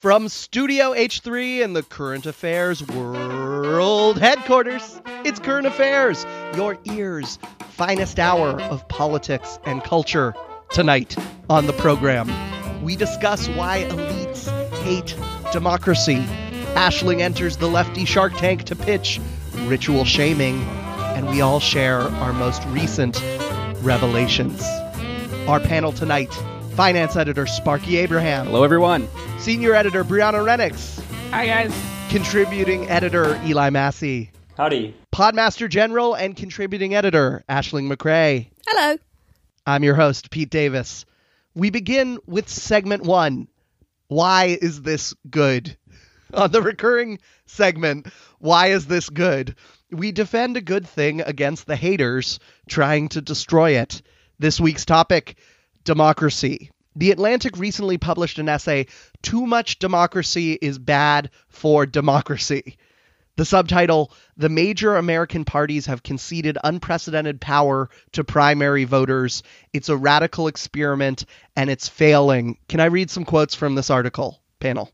From Studio H3 and the Current Affairs World Headquarters, it's Current Affairs, your ears' finest hour of politics and culture. Tonight on the program, we discuss why elites hate democracy. Aisling enters the lefty Shark Tank to pitch ritual shaming, and we all share our most recent revelations. Our panel tonight, finance editor Sparky Abraham. Hello, everyone. Senior editor Brianna Renix. Hi, guys. Contributing editor Eli Massey. Howdy. Podmaster General and contributing editor Aisling McRae. Hello. I'm your host, Pete Davis. We begin with segment one. Why is this good? On the recurring segment, why is this good? We defend a good thing against the haters trying to destroy it. This week's topic, democracy. The Atlantic recently published an essay, Too Much Democracy is Bad for Democracy. The subtitle, The Major American Parties Have Conceded Unprecedented Power to Primary Voters. It's a radical experiment and it's failing. Can I read some quotes from this article, panel?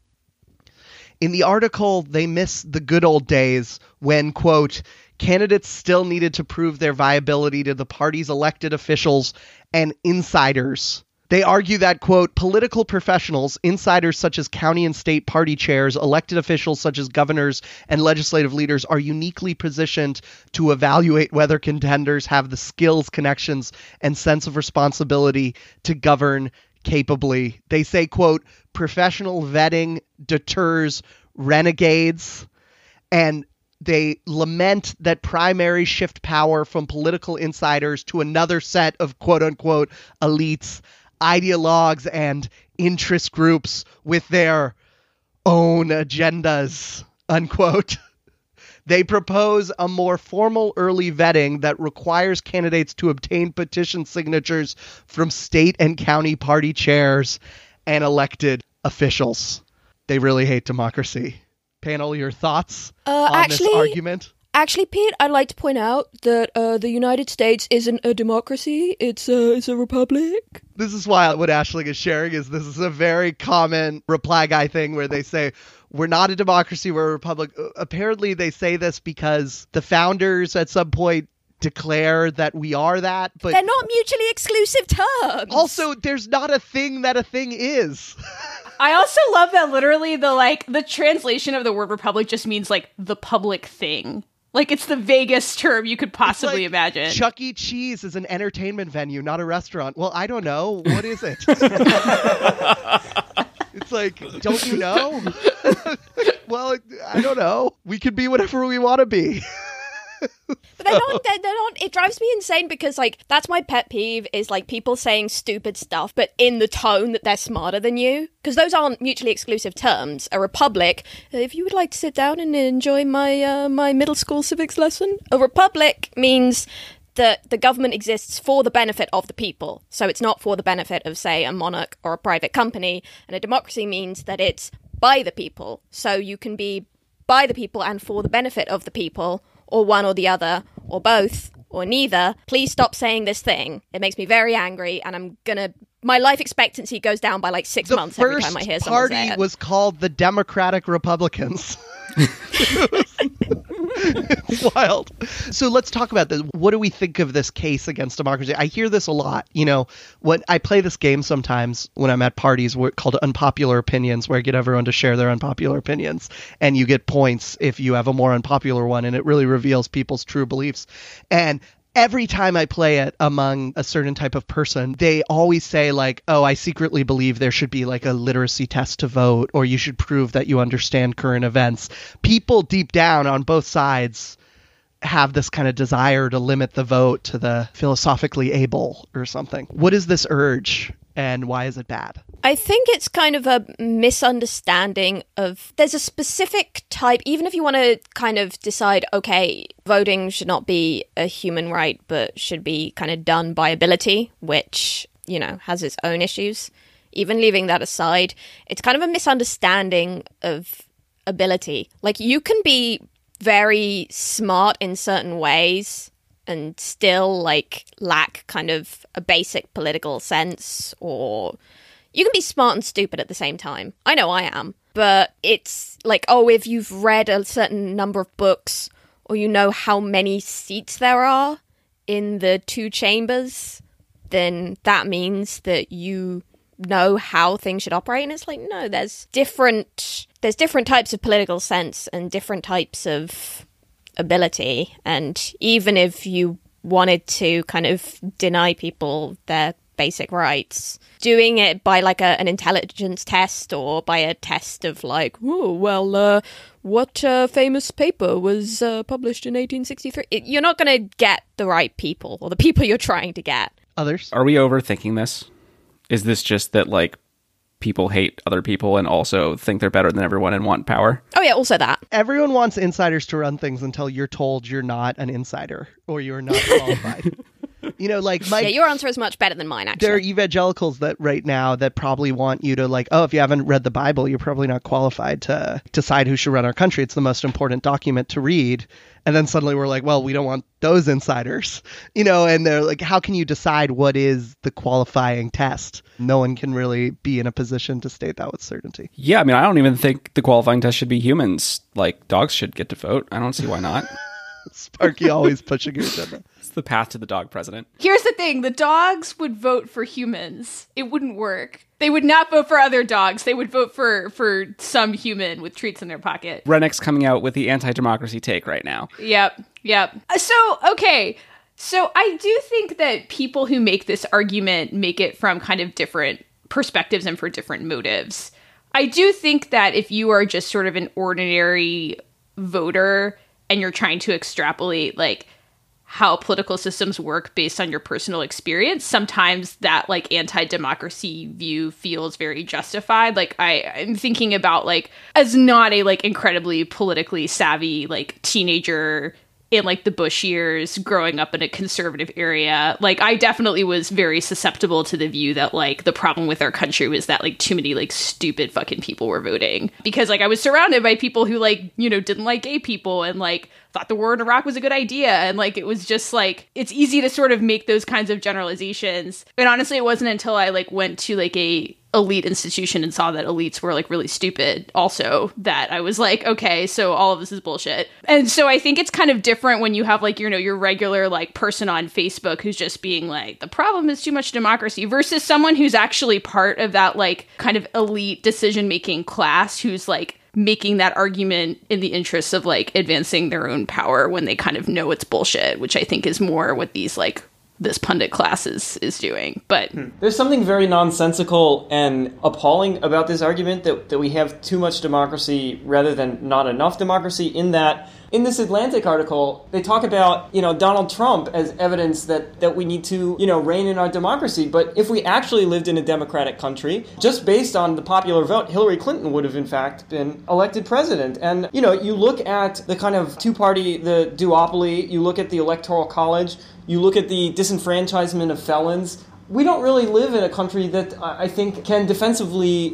In the article, they miss the good old days when, quote, candidates still needed to prove their viability to the party's elected officials and insiders. They argue that, quote, political professionals, insiders such as county and state party chairs, elected officials such as governors and legislative leaders are uniquely positioned to evaluate whether contenders have the skills, connections, and sense of responsibility to govern capably. They say, quote, professional vetting deters renegades, and they lament that primaries shift power from political insiders to another set of quote-unquote elites, ideologues, and interest groups with their own agendas, unquote. They propose a more formal early vetting that requires candidates to obtain petition signatures from state and county party chairs and elected officials. They really hate democracy. Panel, your thoughts on this argument? Actually, Pete, I'd like to point out that the United States isn't a democracy. It's a republic. This is why what Aisling is sharing is this is a very common reply guy thing where they say, we're not a democracy, we're a republic. Apparently, they say this because the founders at some point declare that we are that, but they're not mutually exclusive terms. Also, there's not a thing that a thing is. I also love that literally the translation of the word republic just means the public thing. It's the vaguest term you could possibly imagine. Chuck E. Cheese is an entertainment venue, not a restaurant. Well, I don't know. What is it? It's don't you know? Well, I don't know. We could be whatever we want to be. But they're not, it drives me insane because, that's my pet peeve is, people saying stupid stuff, but in the tone that they're smarter than you. Because those aren't mutually exclusive terms. A republic, if you would like to sit down and enjoy my my middle school civics lesson, a republic means that the government exists for the benefit of the people. So it's not for the benefit of, say, a monarch or a private company. And a democracy means that it's by the people. So you can be by the people and for the benefit of the people, or one or the other, or both, or neither. Please stop saying this thing. It makes me very angry, and my life expectancy goes down by 6 months every time I hear someone say it. The first party was called the Democratic Republicans. It's wild. So let's talk about this. What do we think of this case against democracy? I hear this a lot. When I play this game sometimes when I'm at parties called Unpopular Opinions, where I get everyone to share their unpopular opinions, and you get points if you have a more unpopular one, and it really reveals people's true beliefs. And every time I play it among a certain type of person, they always say oh, I secretly believe there should be a literacy test to vote, or you should prove that you understand current events. People deep down on both sides have this kind of desire to limit the vote to the philosophically able or something. What is this urge and why is it bad? I think it's kind of a misunderstanding of, there's a specific type, even if you want to kind of decide, okay, voting should not be a human right, but should be kind of done by ability, which, has its own issues. Even leaving that aside, it's kind of a misunderstanding of ability. You can be very smart in certain ways and still lack kind of a basic political sense, or you can be smart and stupid at the same time. I know I am. but it's like, oh, if you've read a certain number of books, or you know how many seats there are in the two chambers, then that means that you know how things should operate. And it's like, no, there's different types of political sense and different types of ability. And even if you wanted to kind of deny people their basic rights, doing it by like an intelligence test or by a test of like, oh, well, what famous paper was published in 1863? You're not going to get the right people or the people you're trying to get. Others? Are we overthinking this? Is this just that, like, people hate other people and also think they're better than everyone and want power? Oh, yeah, also that. Everyone wants insiders to run things until you're told you're not an insider or you're not qualified. You know, like yeah, your answer is much better than mine, actually. There are evangelicals that right now that probably want you to like, oh, if you haven't read the Bible, you're probably not qualified to decide who should run our country. It's the most important document to read. And then suddenly we're like, well, we don't want those insiders, you know, and they're like, how can you decide what is the qualifying test? No one can really be in a position to state that with certainty. Yeah, I mean, I don't even think the qualifying test should be humans. Like, dogs should get to vote. I don't see why not. Sparky always pushing your agenda. It's the path to the dog president. Here's the thing. The dogs would vote for humans. It wouldn't work. They would not vote for other dogs. They would vote for some human with treats in their pocket. Rennick's coming out with the anti-democracy take right now. Yep. So, okay. So I do think that people who make this argument make it from kind of different perspectives and for different motives. I do think that if you are just sort of an ordinary voter and you're trying to extrapolate like how political systems work based on your personal experience, sometimes that like anti-democracy view feels very justified. Like I'm thinking about like as not a like incredibly politically savvy like teenager in like the Bush years growing up in a conservative area, like I definitely was very susceptible to the view that like the problem with our country was that like too many like stupid fucking people were voting, because like I was surrounded by people who like, you know, didn't like gay people and like thought the war in Iraq was a good idea. And like, it was just like, it's easy to sort of make those kinds of generalizations. And honestly, it wasn't until I like went to like a elite institution and saw that elites were like really stupid also that I was like, okay, so all of this is bullshit. And so I think it's kind of different when you have like, you know, your regular like person on Facebook who's just being like, the problem is too much democracy, versus someone who's actually part of that like kind of elite decision-making class who's like making that argument in the interests of like advancing their own power when they kind of know it's bullshit, which I think is more what these like this pundit class is doing. But there's something very nonsensical and appalling about this argument that we have too much democracy rather than not enough democracy, in that in this Atlantic article, they talk about, you know, Donald Trump as evidence that we need to, you know, rein in our democracy. But if we actually lived in a democratic country, just based on the popular vote, Hillary Clinton would have, in fact, been elected president. And, you know, you look at the kind of two-party, the duopoly, you look at the Electoral College, you look at the disenfranchisement of felons. We don't really live in a country that I think can defensively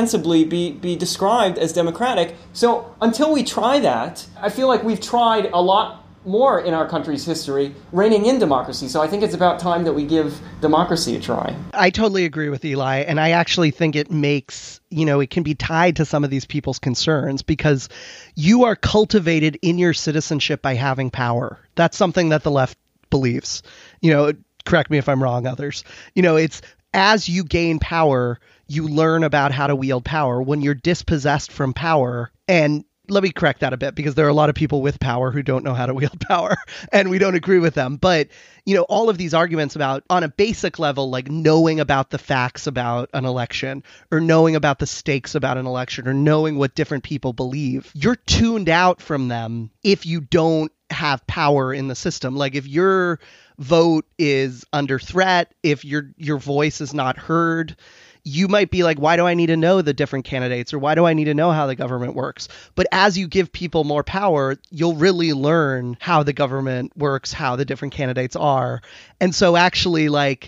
be described as democratic. So until we try that, I feel like we've tried a lot more in our country's history reining in democracy. So I think it's about time that we give democracy a try. I totally agree with Eli, and I actually think it makes, you know, it can be tied to some of these people's concerns, because you are cultivated in your citizenship by having power. That's something that the left believes. You know, correct me if I'm wrong, others. You know, it's as you gain power, you learn about how to wield power. When you're dispossessed from power, and let me correct that a bit, because there are a lot of people with power who don't know how to wield power, and we don't agree with them. But, you know, all of these arguments about, on a basic level, like knowing about the facts about an election, or knowing about the stakes about an election, or knowing what different people believe, you're tuned out from them if you don't have power in the system. Like if your vote is under threat, if your voice is not heard, you might be like, why do I need to know the different candidates, or why do I need to know how the government works? But as you give people more power, you'll really learn how the government works, how the different candidates are. And so actually, like,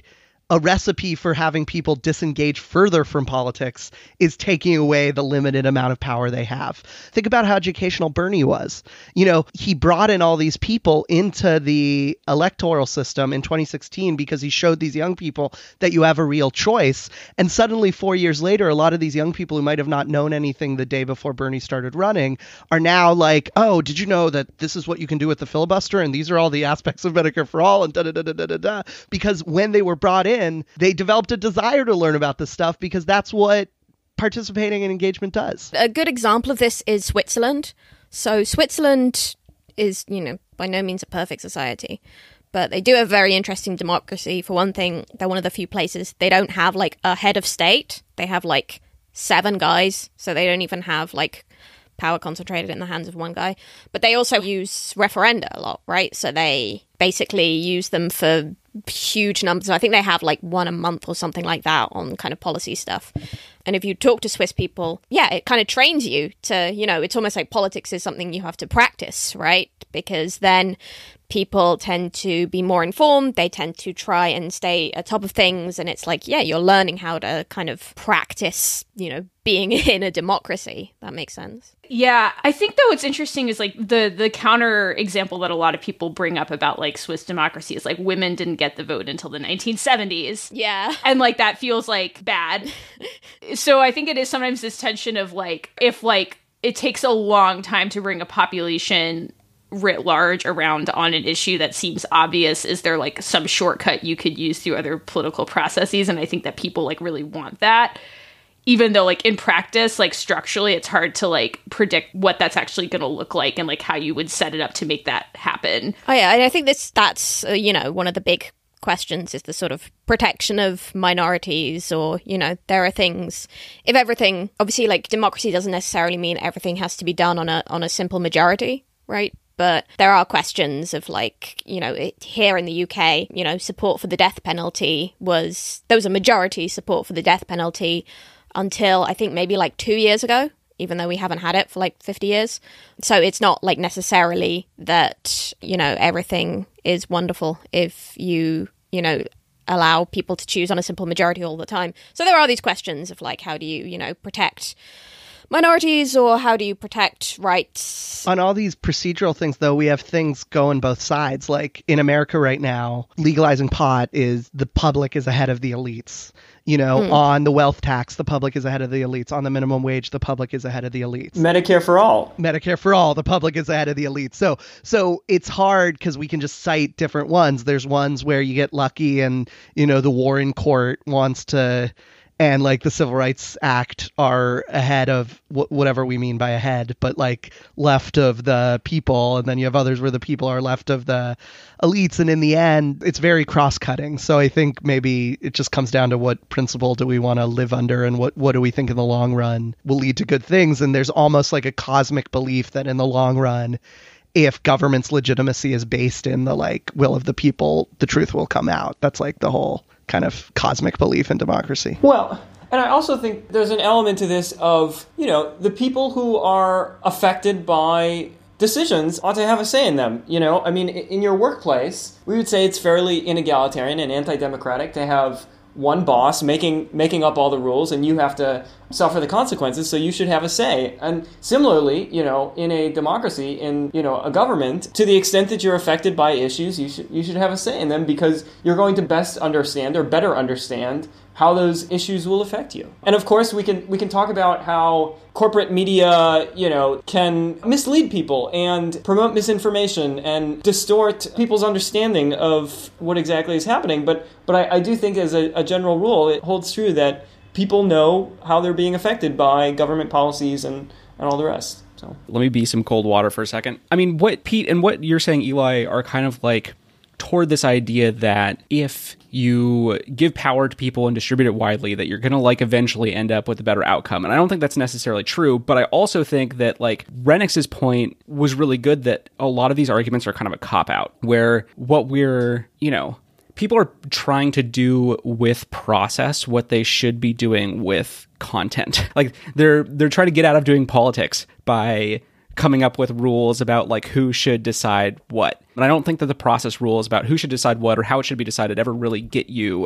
a recipe for having people disengage further from politics is taking away the limited amount of power they have. Think about how educational Bernie was. You know, he brought in all these people into the electoral system in 2016 because he showed these young people that you have a real choice. And suddenly 4 years later, a lot of these young people who might have not known anything the day before Bernie started running are now like, oh, did you know that this is what you can do with the filibuster? And these are all the aspects of Medicare for all and da-da-da-da-da-da. Because when they were brought in, they developed a desire to learn about this stuff because that's what participating in engagement does. A good example of this is Switzerland. So Switzerland is, you know, by no means a perfect society, but they do have a very interesting democracy. For one thing, they're one of the few places they don't have like a head of state. They have like 7 guys, so they don't even have like power concentrated in the hands of one guy. But they also use referenda a lot, right? So they basically use them for huge numbers. I think they have like one a month or something like that on kind of policy stuff. And if you talk to Swiss people, yeah, it kind of trains you to, you know, it's almost like politics is something you have to practice, right? Because then people tend to be more informed. They tend to try and stay atop of things. And it's like, yeah, you're learning how to kind of practice, you know, being in a democracy. That makes sense. Yeah, I think though what's interesting is like the counter example that a lot of people bring up about like Swiss democracy is like women didn't get the vote until the 1970s. Yeah. And like that feels like bad. So I think it is sometimes this tension of like, if like it takes a long time to bring a population writ large around on an issue that seems obvious, is there like some shortcut you could use through other political processes? And I think that people like really want that. Even though, like, in practice, like, structurally, it's hard to, like, predict what that's actually going to look like and, like, how you would set it up to make that happen. Oh, yeah, and I think that's you know, one of the big questions is the sort of protection of minorities, or, you know, there are things, if everything, obviously, like, democracy doesn't necessarily mean everything has to be done on a simple majority, right? But there are questions of, like, you know, here in the UK, you know, support for the death penalty there was a majority support for the death penalty until I think maybe like 2 years ago, even though we haven't had it for like 50 years. So it's not like necessarily that, you know, everything is wonderful if you know, allow people to choose on a simple majority all the time. So there are these questions of like, how do you, you know, protect minorities, or how do you protect rights? On all these procedural things, though, we have things going both sides. Like in America right now, legalizing pot is the public is ahead of the elites. You know, on the wealth tax, the public is ahead of the elites. On the minimum wage, the public is ahead of the elites. Medicare for all, the public is ahead of the elites. So it's hard because we can just cite different ones. There's ones where you get lucky and, you know, the Warren Court wants to, and like the Civil Rights Act are ahead of whatever we mean by ahead, but like left of the people. And then you have others where the people are left of the elites. And in the end, it's very cross-cutting. So I think maybe it just comes down to what principle do we want to live under, and what do we think in the long run will lead to good things. And there's almost like a cosmic belief that in the long run, if government's legitimacy is based in the like will of the people, the truth will come out. That's like the whole kind of cosmic belief in democracy. Well, and I also think there's an element to this of, you know, the people who are affected by decisions ought to have a say in them. You know, I mean, in your workplace, we would say it's fairly inegalitarian and anti-democratic to have one boss making up all the rules, and you have to suffer the consequences, so you should have a say. And similarly, you know, in a democracy, in, you know, a government, to the extent that you're affected by issues, you should have a say in them, because you're going to best understand, or better understand, how those issues will affect you. And of course, we can talk about how corporate media, you know, can mislead people and promote misinformation and distort people's understanding of what exactly is happening. But I do think, as a general rule, it holds true that people know how they're being affected by government policies and all the rest. So let me be some cold water for a second. I mean, what Pete and what you're saying, Eli, are kind of like toward this idea that if you give power to people and distribute it widely, that you're going to like eventually end up with a better outcome. And I don't think that's necessarily true, but I also think that like Renix's point was really good, that a lot of these arguments are kind of a cop-out, where what we're, you know, people are trying to do with process what they should be doing with content. Like they're trying to get out of doing politics by coming up with rules about like who should decide what. And I don't think that the process rules about who should decide what or how it should be decided ever really get you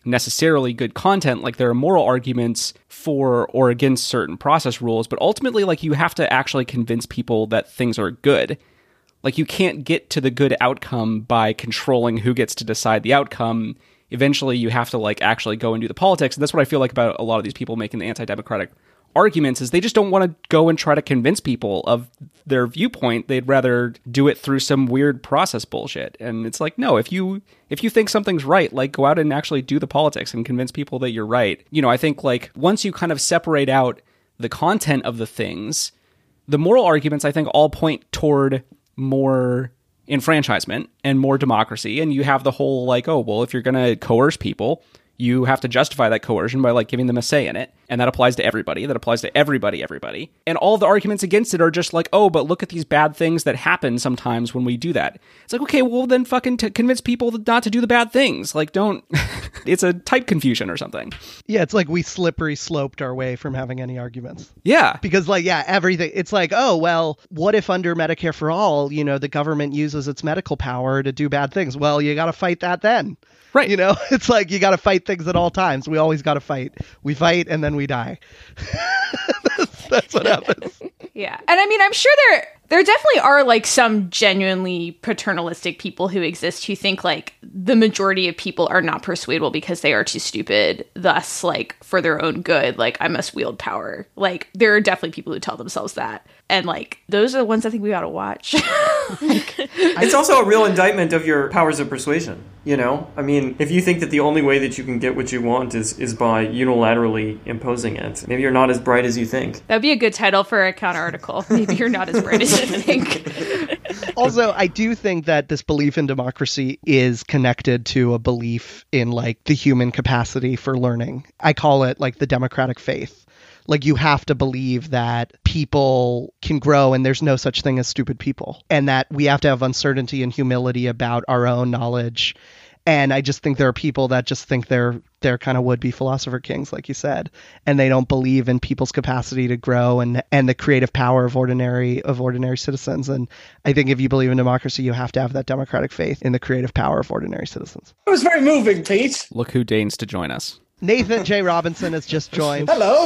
necessarily good content. Like there are moral arguments for or against certain process rules, but ultimately like you have to actually convince people that things are good. Like you can't get to the good outcome by controlling who gets to decide the outcome. Eventually you have to like actually go and do the politics. And that's what I feel like about a lot of these people making the anti-democratic arguments is they just don't want to go and try to convince people of their viewpoint. They'd rather do it through some weird process bullshit. And it's like, no, if you think something's right, like go out and actually do the politics and convince people that you're right. You know, I think like once you kind of separate out the content of the things, the moral arguments I think all point toward more enfranchisement and more democracy. And you have the whole like, oh, well, if you're going to coerce people, you have to justify that coercion by like giving them a say in it. And that applies to everybody. That applies to everybody. And all the arguments against it are just like, oh, but look at these bad things that happen sometimes when we do that. It's like, okay, well then fucking convince people not to do the bad things. Like don't, it's a type confusion or something. Yeah, it's like we slippery sloped our way from having any arguments. Yeah. Because like, yeah, everything, it's like, oh, well, what if under Medicare for All, you know, the government uses its medical power to do bad things? Well, you got to fight that then. Right. You know, it's like you got to fight things at all times. We always got to fight. We fight and then we die. That's what happens. Yeah. And I mean, I'm sure there definitely are like some genuinely paternalistic people who exist who think like the majority of people are not persuadable because they are too stupid. Thus, like for their own good, like I must wield power. Like there are definitely people who tell themselves that. And like those are the ones I think we ought to watch. It's also a real indictment of your powers of persuasion, you know? I mean, if you think that the only way that you can get what you want is by unilaterally imposing it, maybe you're not as bright as you think. That'd be a good title for a counter article. Maybe you're not as bright as you think. Also, I do think that this belief in democracy is connected to a belief in like the human capacity for learning. I call it like the democratic faith. Like you have to believe that people can grow and there's no such thing as stupid people, and that we have to have uncertainty and humility about our own knowledge. And I just think there are people that just think they're kind of would-be philosopher kings, like you said, and they don't believe in people's capacity to grow and the creative power of ordinary citizens. And I think if you believe in democracy, you have to have that democratic faith in the creative power of ordinary citizens. It was very moving, Pete. Look who deigns to join us. Nathan J. Robinson has just joined. Hello.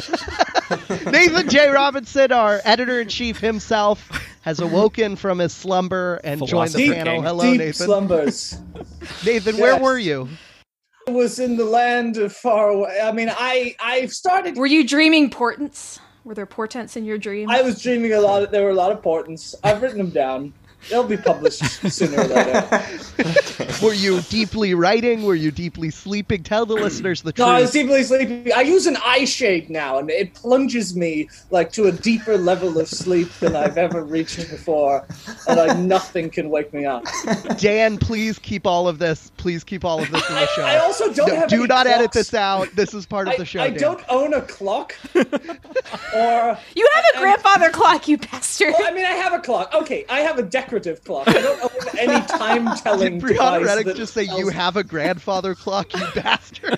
Nathan J. Robinson, our editor-in-chief himself, has awoken from his slumber and joined the panel. Hello, deep Nathan. slumbers. Nathan, Yes. where were you? I was in the land of far away. I mean, I started. Were you dreaming portents? Were there portents in your dreams? I was dreaming a lot. There were a lot of portents. I've written them down. They'll be published sooner or later. Were you deeply writing? Were you deeply sleeping? Tell the listeners the truth. No, I was deeply sleepy. I use an eye shade now, and it plunges me like to a deeper level of sleep than I've ever reached before, and nothing can wake me up. Dan, please keep all of this. Please keep all of this in the show. I also don't have Do any not edit clocks. this out. This is part of the show. I Dan. don't own a clock. Or You have a grandfather clock, you bastard. well, I mean, I have a clock. Okay, I have a decorative clock. I don't own any time-telling Did device. Brianna Reddick that just say, tells you have a grandfather clock, you bastard?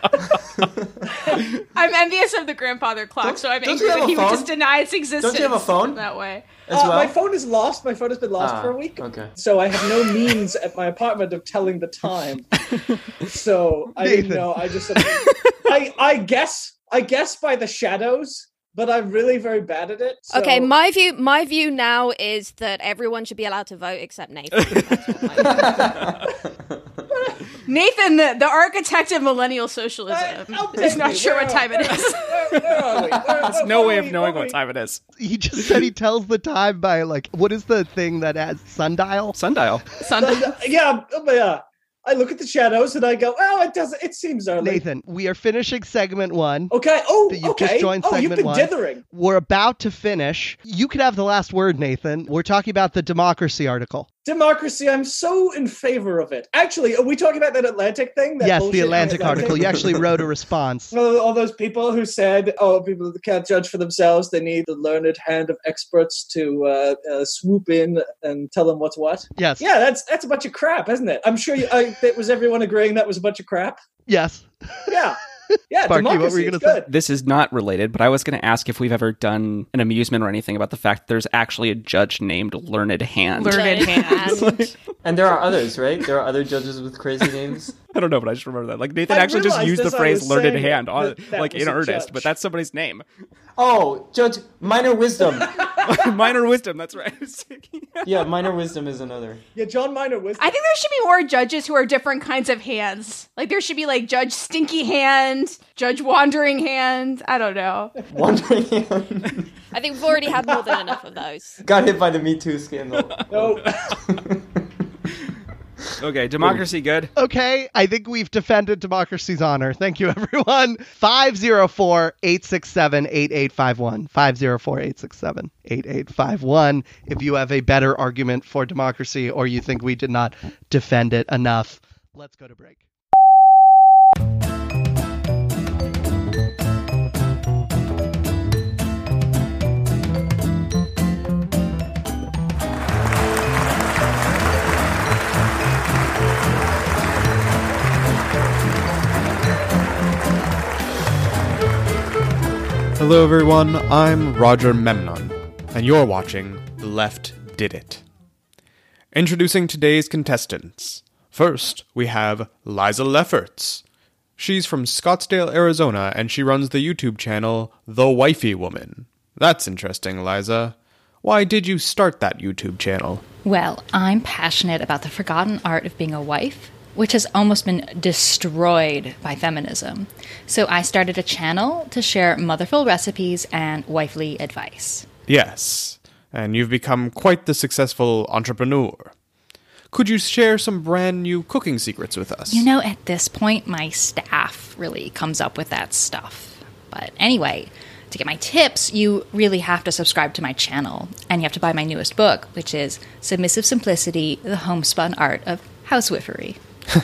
I'm envious of the grandfather clock, so I'm don't angry you have that a he would phone? just deny its existence. Don't you have a phone? That way. As well? My phone is lost. My phone has been lost for a week. Okay. So I have no means at my apartment of telling the time. So I didn't Nathan. know. I just said, I guess by the shadows, but I'm really very bad at it. So. Okay, my view now is that everyone should be allowed to vote except Nathan. That's what my view is. Nathan, the architect of millennial socialism, is not sure what time it is. Where are we? There's no way of knowing what time it is. He just said he tells the time by, like, what is the thing that has sundial? Sundial. Sunday. Yeah. I look at the shadows and I go, oh, it seems early. Nathan, we are finishing segment 1. Okay. That you've Okay. just joined You've segment been 1. dithering. We're about to finish. You could have the last word, Nathan. We're talking about the democracy article. Democracy, I'm so in favor of it. Actually, are we talking about that Atlantic thing? That Yes, the bullshit in Atlantic article. You actually wrote a response. Well, all those people who said, oh, people that can't judge for themselves, they need the learned hand of experts to swoop in and tell them what's what. Yes. Yeah, that's a bunch of crap, isn't it? I'm sure it was everyone agreeing that was a bunch of crap. Yes. Yeah. Yeah, Sparky, what were democracy you is gonna say? good. This is not related, but I was going to ask if we've ever done an amusement or anything about the fact that there's actually a judge named Learned Hand. Learned Hand. And there are others, right? There are other judges with crazy names. I don't know, but I just remember that. Like Nathan I actually just realized used the as I phrase was "learned saying hand" on, that like was in a earnest, judge. but that's somebody's name. Oh, Judge Minor Wisdom. Minor wisdom. That's right. Yeah, Minor Wisdom is another. Yeah, John Minor Wisdom. I think there should be more judges who are different kinds of hands. Like there should be like Judge Stinky Hand, Judge Wandering Hand. I don't know. Wandering Hand. I think we've already had more than enough of those. Got hit by the Me Too scandal. No. Okay, democracy good. Okay, I think we've defended democracy's honor. Thank you, everyone. 504-867-8851. 504-867-8851. If you have a better argument for democracy or you think we did not defend it enough, let's go to break. Hello everyone, I'm Roger Memnon, and you're watching The Left Did It. Introducing today's contestants. First, we have Liza Lefferts. She's from Scottsdale, Arizona, and she runs the YouTube channel The Wifey Woman. That's interesting, Liza. Why did you start that YouTube channel? Well, I'm passionate about the forgotten art of being a wife, which has almost been destroyed by feminism. So I started a channel to share motherful recipes and wifely advice. Yes, and you've become quite the successful entrepreneur. Could you share some brand new cooking secrets with us? You know, at this point, my staff really comes up with that stuff. But anyway, to get my tips, you really have to subscribe to my channel. And you have to buy my newest book, which is Submissive Simplicity, The Homespun Art of Housewifery.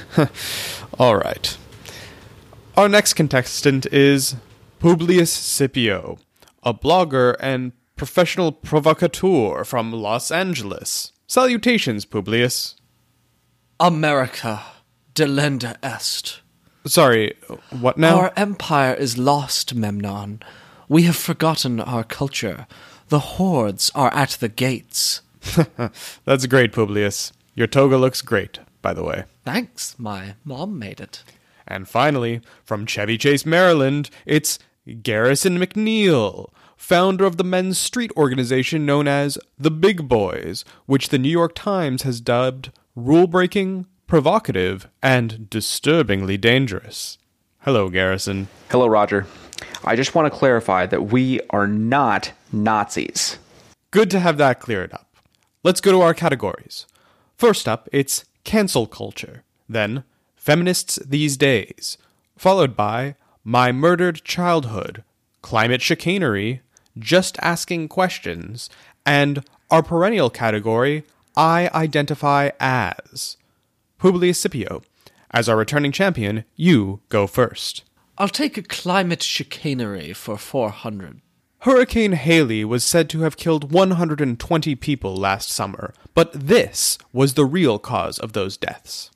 All right. Our next contestant is Publius Scipio, a blogger and professional provocateur from Los Angeles. Salutations, Publius. America, delenda est. Sorry, what now? Our empire is lost, Memnon. We have forgotten our culture. The hordes are at the gates. That's great, Publius. Your toga looks great, by the way. Thanks, my mom made it. And finally, from Chevy Chase, Maryland, it's Garrison McNeil, founder of the men's street organization known as The Big Boys, which the New York Times has dubbed rule-breaking, provocative, and disturbingly dangerous. Hello, Garrison. Hello, Roger. I just want to clarify that we are not Nazis. Good to have that cleared up. Let's go to our categories. First up, it's cancel culture. Then, feminists these days. Followed by my murdered childhood, climate chicanery, just asking questions, and our perennial category, I identify as. Publius Scipio, as our returning champion, you go first. I'll take a climate chicanery for 400. Hurricane Haley was said to have killed 120 people last summer, but this was the real cause of those deaths.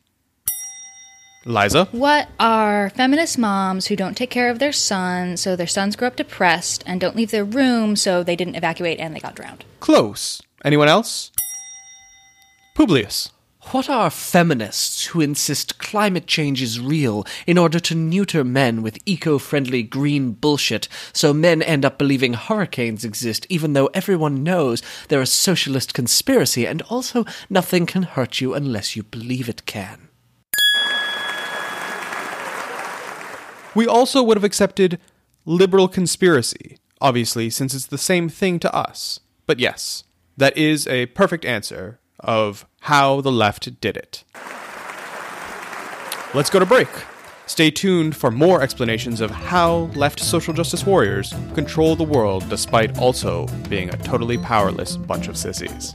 Liza? What are feminist moms who don't take care of their sons, so their sons grow up depressed, and don't leave their room, so they didn't evacuate and they got drowned? Close. Anyone else? Publius. What are feminists who insist climate change is real in order to neuter men with eco-friendly green bullshit, so men end up believing hurricanes exist even though everyone knows they're a socialist conspiracy and also nothing can hurt you unless you believe it can? We also would have accepted liberal conspiracy, obviously, since it's the same thing to us. But yes, that is a perfect answer of how the left did it. Let's go to break. Stay tuned for more explanations of how left social justice warriors control the world despite also being a totally powerless bunch of sissies.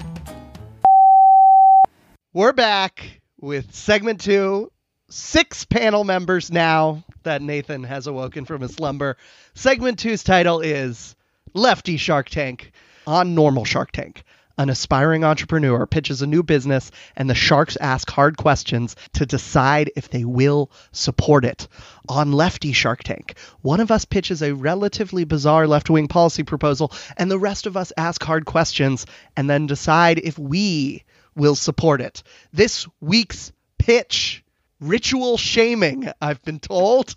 We're back with segment 2. 6 panel members now that Nathan has awoken from his slumber. Segment 2's title is Lefty Shark Tank on normal Shark Tank. An aspiring entrepreneur pitches a new business, and the sharks ask hard questions to decide if they will support it. On Lefty Shark Tank, one of us pitches a relatively bizarre left-wing policy proposal, and the rest of us ask hard questions and then decide if we will support it. This week's pitch, ritual shaming, I've been told,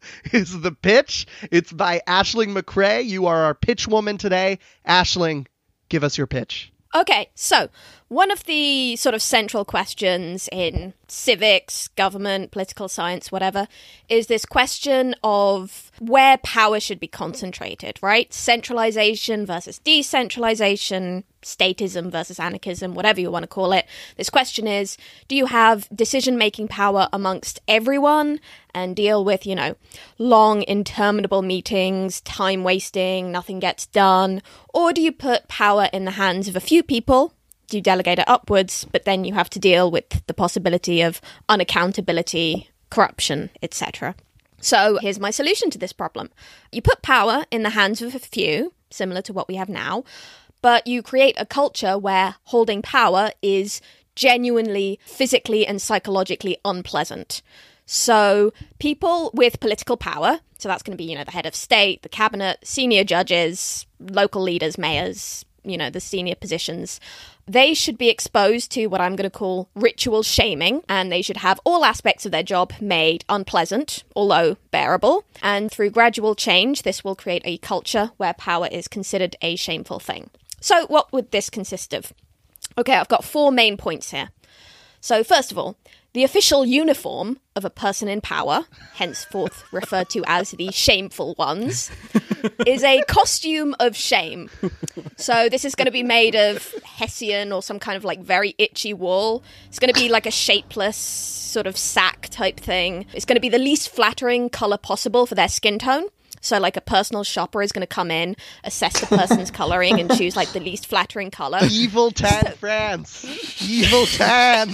is the pitch. It's by Aisling McCrae. You are our pitch woman today. Aisling, give us your pitch. Okay, so one of the sort of central questions in civics, government, political science, whatever, is this question of where power should be concentrated, right? Centralization versus decentralization, statism versus anarchism, whatever you want to call it. This question is, do you have decision-making power amongst everyone and deal with, long, interminable meetings, time wasting, nothing gets done? Or do you put power in the hands of a few people, do you delegate it upwards, but then you have to deal with the possibility of unaccountability, corruption, etc.? So here's my solution to this problem. You put power in the hands of a few, similar to what we have now, but you create a culture where holding power is genuinely physically and psychologically unpleasant. So people with political power, so that's going to be, the head of state, the cabinet, senior judges, local leaders, mayors, the senior positions, they should be exposed to what I'm going to call ritual shaming, and they should have all aspects of their job made unpleasant, although bearable. And through gradual change, this will create a culture where power is considered a shameful thing. So what would this consist of? Okay, I've got 4 main points here. So first of all, the official uniform of a person in power, henceforth referred to as the shameful ones, is a costume of shame. So this is going to be made of hessian or some kind of very itchy wool. It's going to be like a shapeless sort of sack type thing. It's going to be the least flattering color possible for their skin tone. So a personal shopper is going to come in, assess the person's coloring and choose the least flattering color. Evil tan France. Evil tan.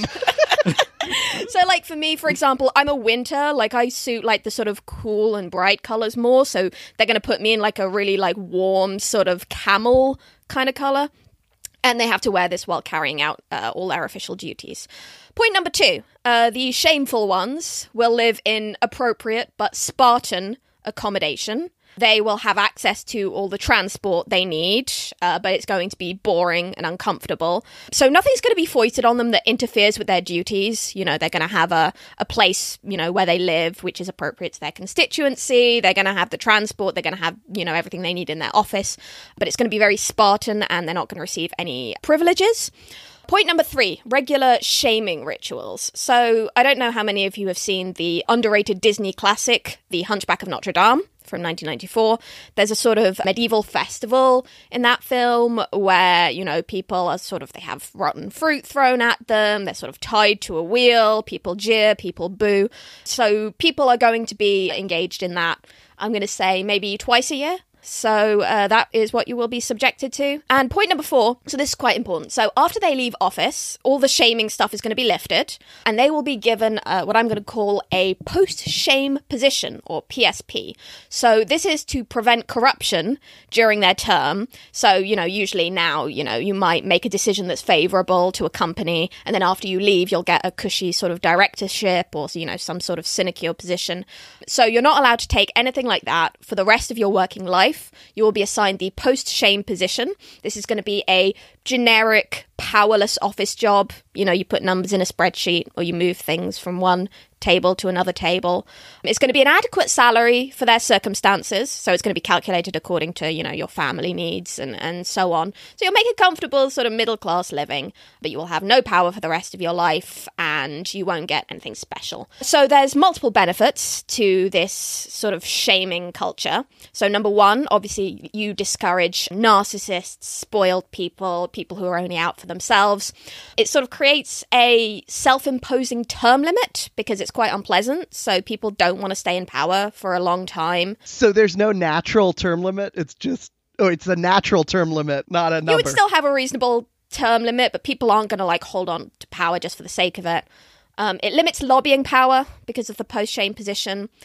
So for me, for example, I'm a winter, I suit the sort of cool and bright colors more. So they're going to put me in a really warm sort of camel kind of color. And they have to wear this while carrying out all their official duties. Point number 2, the shameful ones will live in appropriate but Spartan accommodation. They will have access to all the transport they need, but it's going to be boring and uncomfortable. So nothing's going to be foisted on them that interferes with their duties. They're going to have a place, where they live, which is appropriate to their constituency. They're going to have the transport. They're going to have, everything they need in their office. But it's going to be very Spartan, and they're not going to receive any privileges. Point number 3, regular shaming rituals. So I don't know how many of you have seen the underrated Disney classic, The Hunchback of Notre Dame, from 1994. There's a sort of medieval festival in that film where, people are they have rotten fruit thrown at them. They're sort of tied to a wheel. People jeer, people boo. So people are going to be engaged in that, I'm going to say, maybe twice a year. So that is what you will be subjected to. And point number 4, so this is quite important. So after they leave office, all the shaming stuff is going to be lifted, and they will be given what I'm going to call a post-shame position, or PSP. So this is to prevent corruption during their term. So, usually now, you might make a decision that's favourable to a company, and then after you leave, you'll get a cushy sort of directorship or, some sort of sinecure position. So you're not allowed to take anything like that for the rest of your working life. You will be assigned the post-shame position. This is going to be a generic, powerless office job. You put numbers in a spreadsheet, or you move things from one table to another table. It's going to be an adequate salary for their circumstances, so it's going to be calculated according to, your family needs and so on. So you'll make a comfortable sort of middle-class living, but you will have no power for the rest of your life, and you won't get anything special. So there's multiple benefits to this sort of shaming culture. So number 1, obviously, you discourage narcissists, spoiled people who are only out for themselves. It sort of creates a self-imposing term limit because it's quite unpleasant. So people don't want to stay in power for a long time. So there's no natural term limit. It's a natural term limit, not a number. You would still have a reasonable term limit, but people aren't going to hold on to power just for the sake of it. It limits lobbying power because of the post-shame position.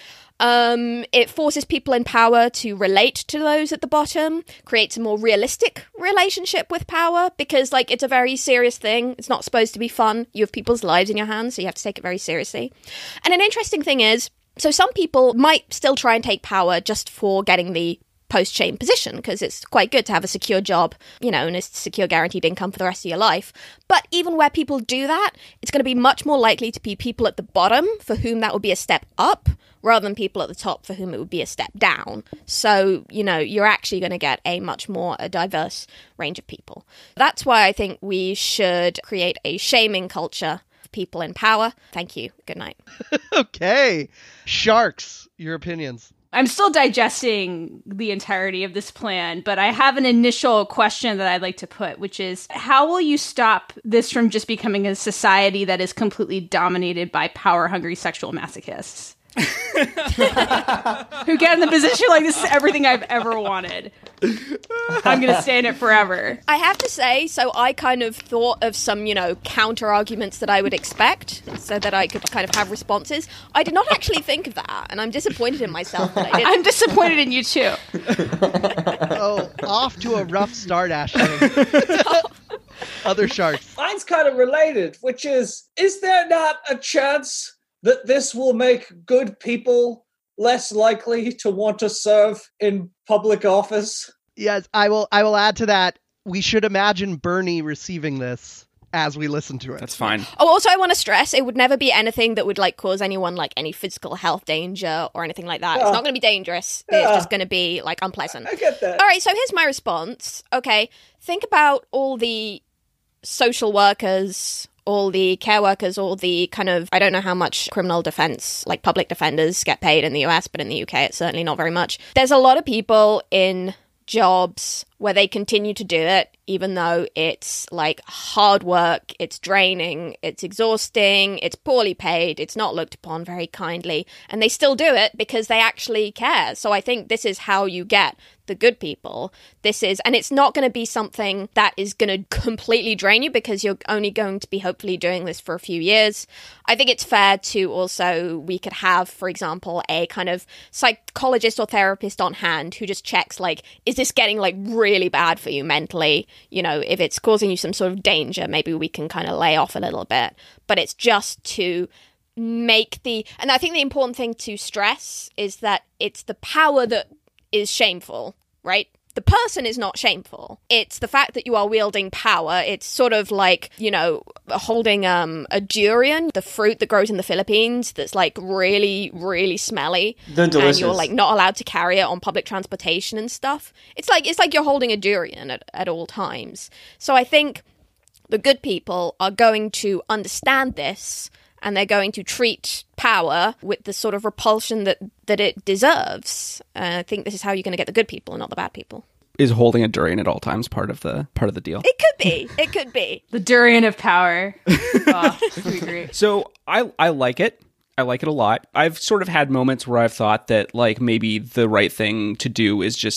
It forces people in power to relate to those at the bottom, creates a more realistic relationship with power, because, like, it's a very serious thing. It's not supposed to be fun. You have people's lives in your hands, so you have to take it very seriously. And an interesting thing is, so some people might still try and take power just for getting the post-shame position, because it's quite good to have a secure job, you know, and a secure guaranteed income for the rest of your life. But even where people do that, it's going to be much more likely to be people at the bottom for whom that would be a step up, rather than people at the top for whom it would be a step down. So, you know, you're actually going to get a much more diverse range of people. That's why I think we should create a shaming culture of people in power. Thank you. Good night. Okay. Sharks, your opinions. I'm still digesting the entirety of this plan, but I have an initial question that I'd like to put, which is, how will you stop this from just becoming a society that is completely dominated by power-hungry sexual masochists? Who get in the position like, this is everything I've ever wanted. I'm going to stay in it forever. I have to say, so I kind of thought of some, you know, counter arguments that I would expect so that I could kind of have responses. I did not actually think of that, and I'm disappointed in myself that I didn't. I'm disappointed in you too. Oh, off to a rough start, Ashley. Other sharks. Mine's kind of related, which is there not a chance that this will make good people less likely to want to serve in public office? Yes, I will add to that. We should imagine Bernie receiving this as we listen to it. That's fine. Oh, also I want to stress, it would never be anything that would like cause anyone like any physical health danger or anything like that. It's not going to be dangerous. It's just going to be like unpleasant. I get that. All right, so here's my response. Okay, think about all the social workers, all the care workers, all the kind of, I don't know how much criminal defense, like public defenders get paid in the US, but in the UK it's certainly not very much. There's a lot of people in jobs where they continue to do it, even though it's like hard work, it's draining, it's exhausting, it's poorly paid, it's not looked upon very kindly, and they still do it because they actually care. So I think this is how you get the good people. And it's not going to be something that is going to completely drain you, because you're only going to be hopefully doing this for a few years. I think it's fair to also, we could have, for example, a kind of psychologist or therapist on hand who just checks, like, is this getting like really bad for you mentally? You know, if it's causing you some sort of danger, maybe we can kind of lay off a little bit. But it's just to make and I think the important thing to stress is that it's the power that is shameful, right? The person is not shameful. It's the fact that you are wielding power. It's sort of like, you know, holding a durian, the fruit that grows in the Philippines that's like really, really smelly. They're delicious. And you're like not allowed to carry it on public transportation and stuff. It's like you're holding a durian at all times. So I think the good people are going to understand this, and they're going to treat power with the sort of repulsion that it deserves. I think this is how you're going to get the good people and not the bad people. Is holding a durian at all times part of the deal? It could be. It could be. The durian of power. Oh, this would be great. So I like it. I like it a lot. I've sort of had moments where I've thought that like maybe the right thing to do is just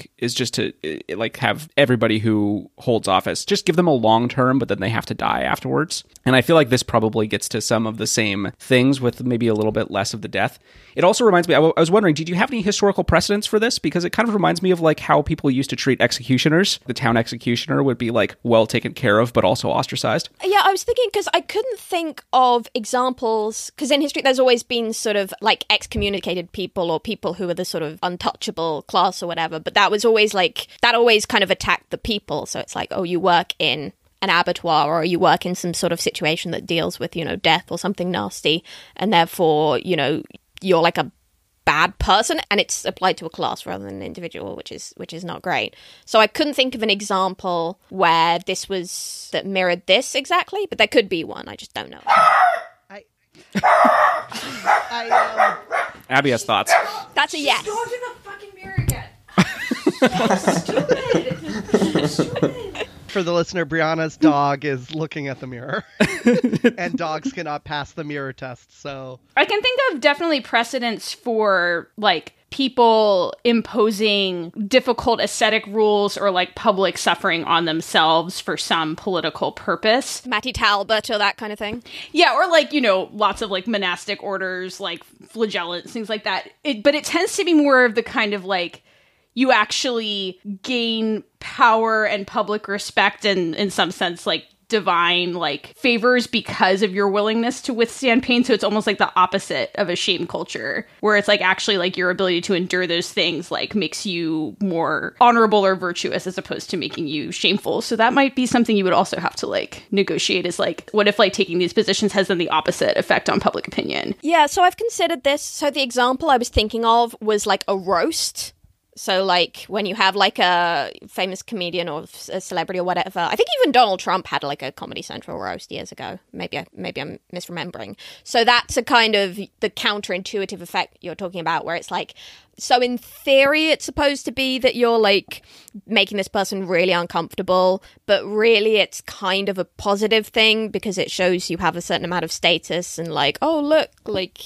to like have everybody who holds office, just give them a long term, but then they have to die afterwards. And I feel like this probably gets to some of the same things with maybe a little bit less of the death. It also reminds me, I was wondering, did you have any historical precedents for this? Because it kind of reminds me of like how people used to treat executioners. The town executioner would be like well taken care of, but also ostracized. Yeah, I was thinking, because I couldn't think of examples, because in history there's always been sort of like excommunicated people or people who are the sort of untouchable class or whatever, but that was always like, that always kind of attacked the people. So it's like, oh, you work in an abattoir, or you work in some sort of situation that deals with, you know, death or something nasty, and therefore, you know, you're like a bad person, and it's applied to a class rather than an individual, which is not great. So I couldn't think of an example where that mirrored this exactly, but there could be one. I just don't know. Abby has thoughts. That's a yes. Go into the fucking mirror again. Stupid. For the listener, Brianna's dog is looking at the mirror, and dogs cannot pass the mirror test. So I can think of definitely precedents for like people imposing difficult aesthetic rules or like public suffering on themselves for some political purpose. Matty Talbot or that kind of thing. Yeah, or like, lots of like monastic orders, like flagellants, things like that. But it tends to be more of the kind of like, you actually gain power and public respect and in some sense like divine like favors because of your willingness to withstand pain. So it's almost like the opposite of a shame culture, where it's like actually like your ability to endure those things like makes you more honorable or virtuous as opposed to making you shameful. So that might be something you would also have to like negotiate, is like, what if like taking these positions has then the opposite effect on public opinion? Yeah, so I've considered this. So the example I was thinking of was like a roast. So, like, when you have, like, a famous comedian or a celebrity or whatever. I think even Donald Trump had, like, a Comedy Central roast years ago. Maybe I'm misremembering. So that's a kind of the counterintuitive effect you're talking about, where it's like, so in theory, it's supposed to be that you're, like, making this person really uncomfortable, but really it's kind of a positive thing because it shows you have a certain amount of status and, like, oh, look, like,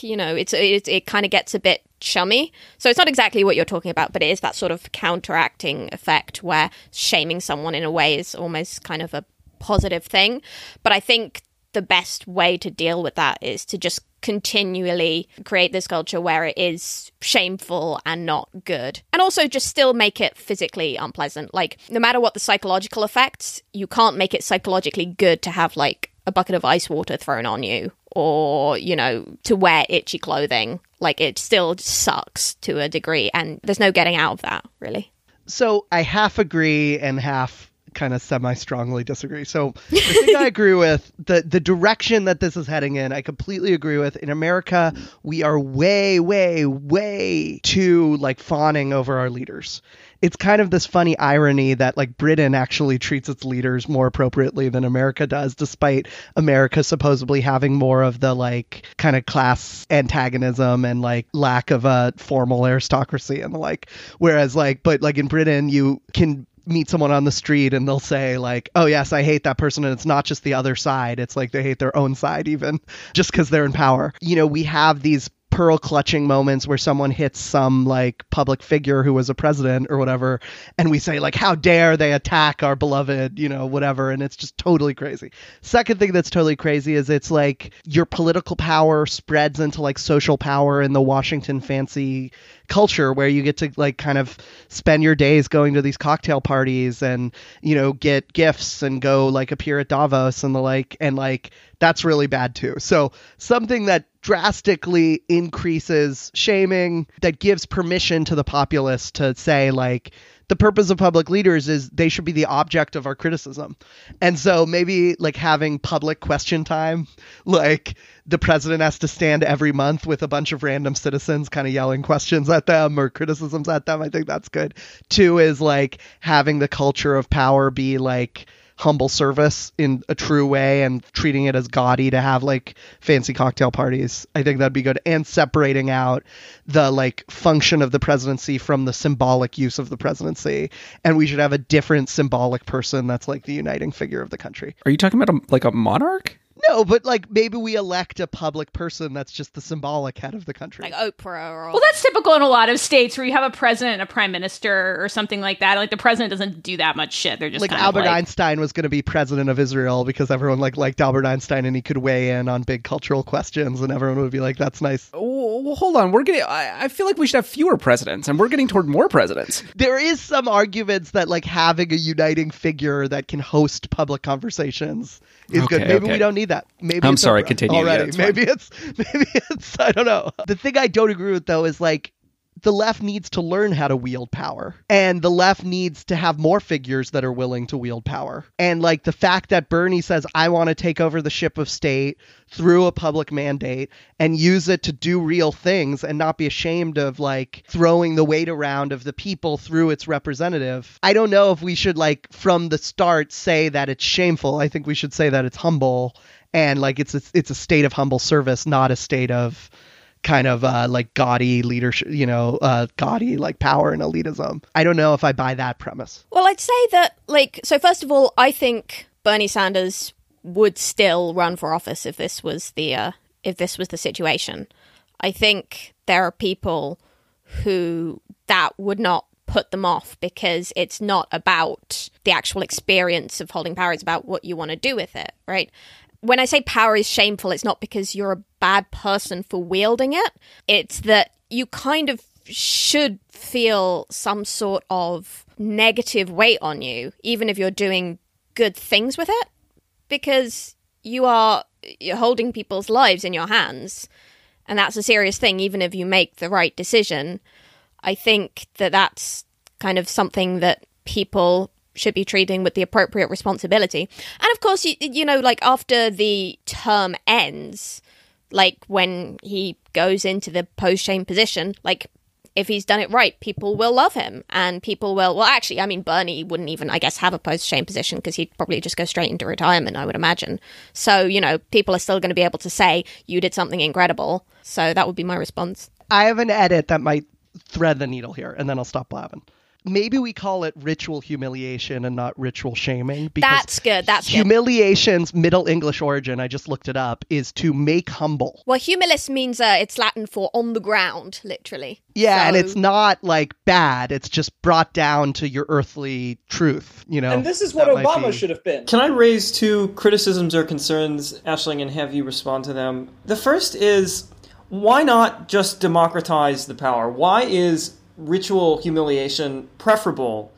it kind of gets a bit chummy. So it's not exactly what you're talking about, but it is that sort of counteracting effect where shaming someone in a way is almost kind of a positive thing. But I think the best way to deal with that is to just continually create this culture where it is shameful and not good. And also just still make it physically unpleasant. Like, no matter what the psychological effects, you can't make it psychologically good to have, like, a bucket of ice water thrown on you or, to wear itchy clothing. Like, it still sucks to a degree, and there's no getting out of that, really. So I half agree and half kind of semi-strongly disagree. So the thing I agree with, the direction that this is heading in, I completely agree with. In America, we are way, way, way too, like, fawning over our leaders. It's kind of this funny irony that, like, Britain actually treats its leaders more appropriately than America does, despite America supposedly having more of the, like, kind of class antagonism and, like, lack of a formal aristocracy and the like. Whereas, like, but, like, in Britain, you can meet someone on the street and they'll say, like, oh, yes, I hate that person. And it's not just the other side. It's like they hate their own side even, just because they're in power. We have these pearl clutching moments where someone hits some like public figure who was a president or whatever, and we say, like, how dare they attack our beloved, whatever, and it's just totally crazy. Second thing that's totally crazy is it's like your political power spreads into like social power in the Washington fancy culture, where you get to like kind of spend your days going to these cocktail parties and get gifts and go like appear at Davos and the like, and like that's really bad too. So something that drastically increases shaming, that gives permission to the populace to say, like, the purpose of public leaders is they should be the object of our criticism. And so maybe like having public question time, like the president has to stand every month with a bunch of random citizens kind of yelling questions at them or criticisms at them. I think that's good. Two is like having the culture of power be like humble service in a true way and treating it as gaudy to have like fancy cocktail parties. I think that'd be good. And separating out the like function of the presidency from the symbolic use of the presidency. And we should have a different symbolic person that's like the uniting figure of the country. Are you talking about a monarch? No, but like maybe we elect a public person that's just the symbolic head of the country. Like Oprah or... Well, that's typical in a lot of states where you have a president and a prime minister or something like that. Like the president doesn't do that much shit. They're just like kind Albert of like... Einstein was going to be president of Israel because everyone liked Albert Einstein and he could weigh in on big cultural questions and everyone would be like, that's nice. Well, hold on. I feel like we should have fewer presidents and we're getting toward more presidents. There is some arguments that like having a uniting figure that can host public conversations is good. Maybe we don't need that. Maybe I'm sorry, continue. Already. Yeah, maybe it's I don't know. The thing I don't agree with though is like the left needs to learn how to wield power, and the left needs to have more figures that are willing to wield power. And like the fact that Bernie says, I want to take over the ship of state through a public mandate and use it to do real things and not be ashamed of like throwing the weight around of the people through its representative. I don't know if we should like from the start say that it's shameful. I think we should say that it's humble and like it's a state of humble service, not a state of kind of like gaudy leadership, gaudy like power and elitism. I don't know if I buy that premise. Well, I'd say that like, so first of all, I think Bernie Sanders would still run for office if this was the situation. I think there are people who that would not put them off, because it's not about the actual experience of holding power, it's about what you want to do with it, right? When I say power is shameful, it's not because you're a bad person for wielding it. It's that you kind of should feel some sort of negative weight on you, even if you're doing good things with it, because you're holding people's lives in your hands, and that's a serious thing, even if you make the right decision. I think that that's kind of something that people should be treating with the appropriate responsibility. And of course, you know, like after the term ends, like when he goes into the post-shame position, like if he's done it right, people will love him, and people will, well, actually, I mean, Bernie wouldn't even, I guess, have a post-shame position because he'd probably just go straight into retirement, I would imagine. So, you know, people are still going to be able to say, you did something incredible. So that would be my response. I have an edit that might thread the needle here, and then I'll stop blabbing. Maybe we call it ritual humiliation and not ritual shaming. Because that's good. That's good. Humiliation's Middle English origin, I just looked it up, is to make humble. Well, humilis means it's Latin for on the ground, literally. Yeah, so... and it's not like bad. It's just brought down to your earthly truth, you know. And this is what Obama should have been. Can I raise two criticisms or concerns, Aisling, and have you respond to them? The first is, why not just democratize the power? Why is ritual humiliation preferable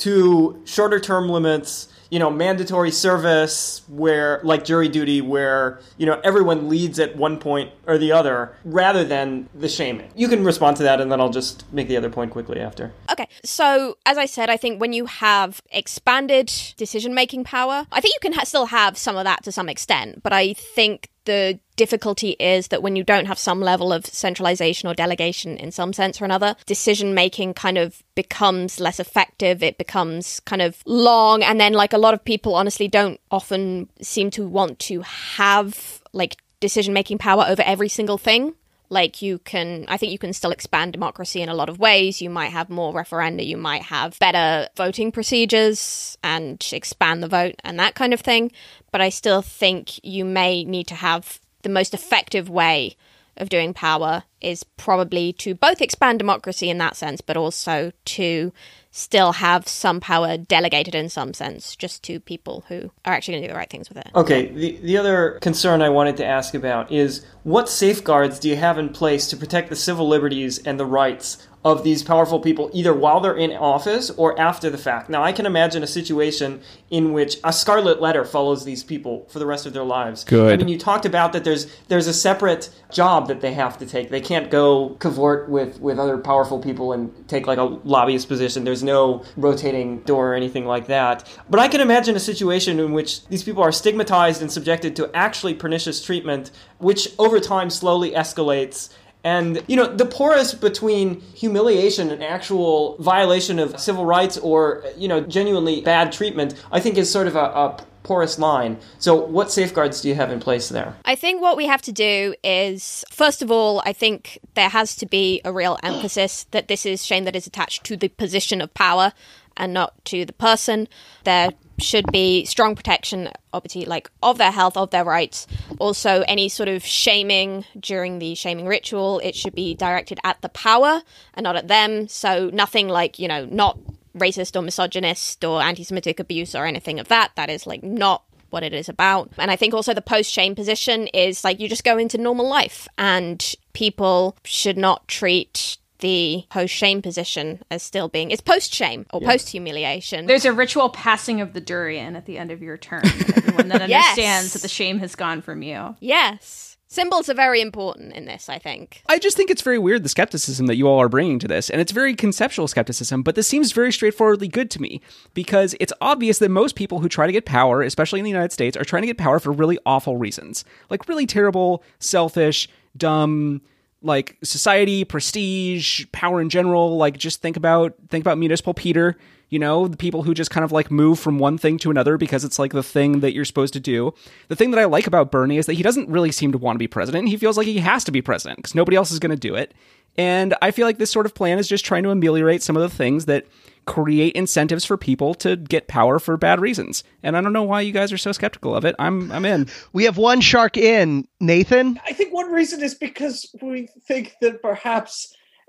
to shorter term limits, you know, mandatory service where, like jury duty, where, you know, everyone leads at one point or the other, rather than the shaming? You can respond to that, and then I'll just make the other point quickly after. Okay, so as I said, I think when you have expanded decision-making power, I think you can still have some of that to some extent, but I think the difficulty is that when you don't have some level of centralization or delegation in some sense or another, decision-making kind of becomes less effective, it becomes kind of long, and then like a lot of people honestly don't often seem to want to have like decision-making power over every single thing. Like I think you can still expand democracy in a lot of ways. You might have more referenda, you might have better voting procedures and expand the vote and that kind of thing. But I still think you may need to have the most effective way of doing power is probably to both expand democracy in that sense, but also to still have some power delegated in some sense, just to people who are actually going to do the right things with it. Okay, the other concern I wanted to ask about is, what safeguards do you have in place to protect the civil liberties and the rights of these powerful people, either while they're in office or after the fact? Now, I can imagine a situation in which a scarlet letter follows these people for the rest of their lives. Good. I mean, you talked about that there's a separate job that they have to take. They can't go cavort with other powerful people and take like a lobbyist position. There's no rotating door or anything like that. But I can imagine a situation in which these people are stigmatized and subjected to actually pernicious treatment, which over time slowly escalates. And, you know, the porous between humiliation and actual violation of civil rights or, you know, genuinely bad treatment, I think is sort of a porous line. So what safeguards do you have in place there? I think what we have to do is, first of all, I think there has to be a real emphasis that this is shame that is attached to the position of power and not to the person. There should be strong protection, obviously, like of their health, of their rights. Also, any sort of shaming during the shaming ritual, it should be directed at the power and not at them. So nothing like, you know, not racist or misogynist or anti-Semitic abuse or anything of that. That is like not what it is about. And I think also the post-shame position is like you just go into normal life, and people should not treat the post-shame position as still being, it's post-shame or post-humiliation. There's a ritual passing of the durian at the end of your term. Everyone that understands that the shame has gone from you. Yes. Symbols are very important in this, I think. I just think it's very weird, the skepticism that you all are bringing to this, and it's very conceptual skepticism, but this seems very straightforwardly good to me, because it's obvious that most people who try to get power, especially in the United States, are trying to get power for really awful reasons. Like really terrible, selfish, dumb, like society, prestige, power in general. Like just think about Municipal Peter, you know, the people who just kind of like move from one thing to another because it's like the thing that you're supposed to do. The thing that I like about Bernie is that he doesn't really seem to want to be president. He feels like he has to be president because nobody else is going to do it. And I feel like this sort of plan is just trying to ameliorate some of the things that create incentives for people to get power for bad reasons. And I don't know why you guys are so skeptical of it. I'm in. We have one shark in. Nathan? I think one reason is because we think that perhaps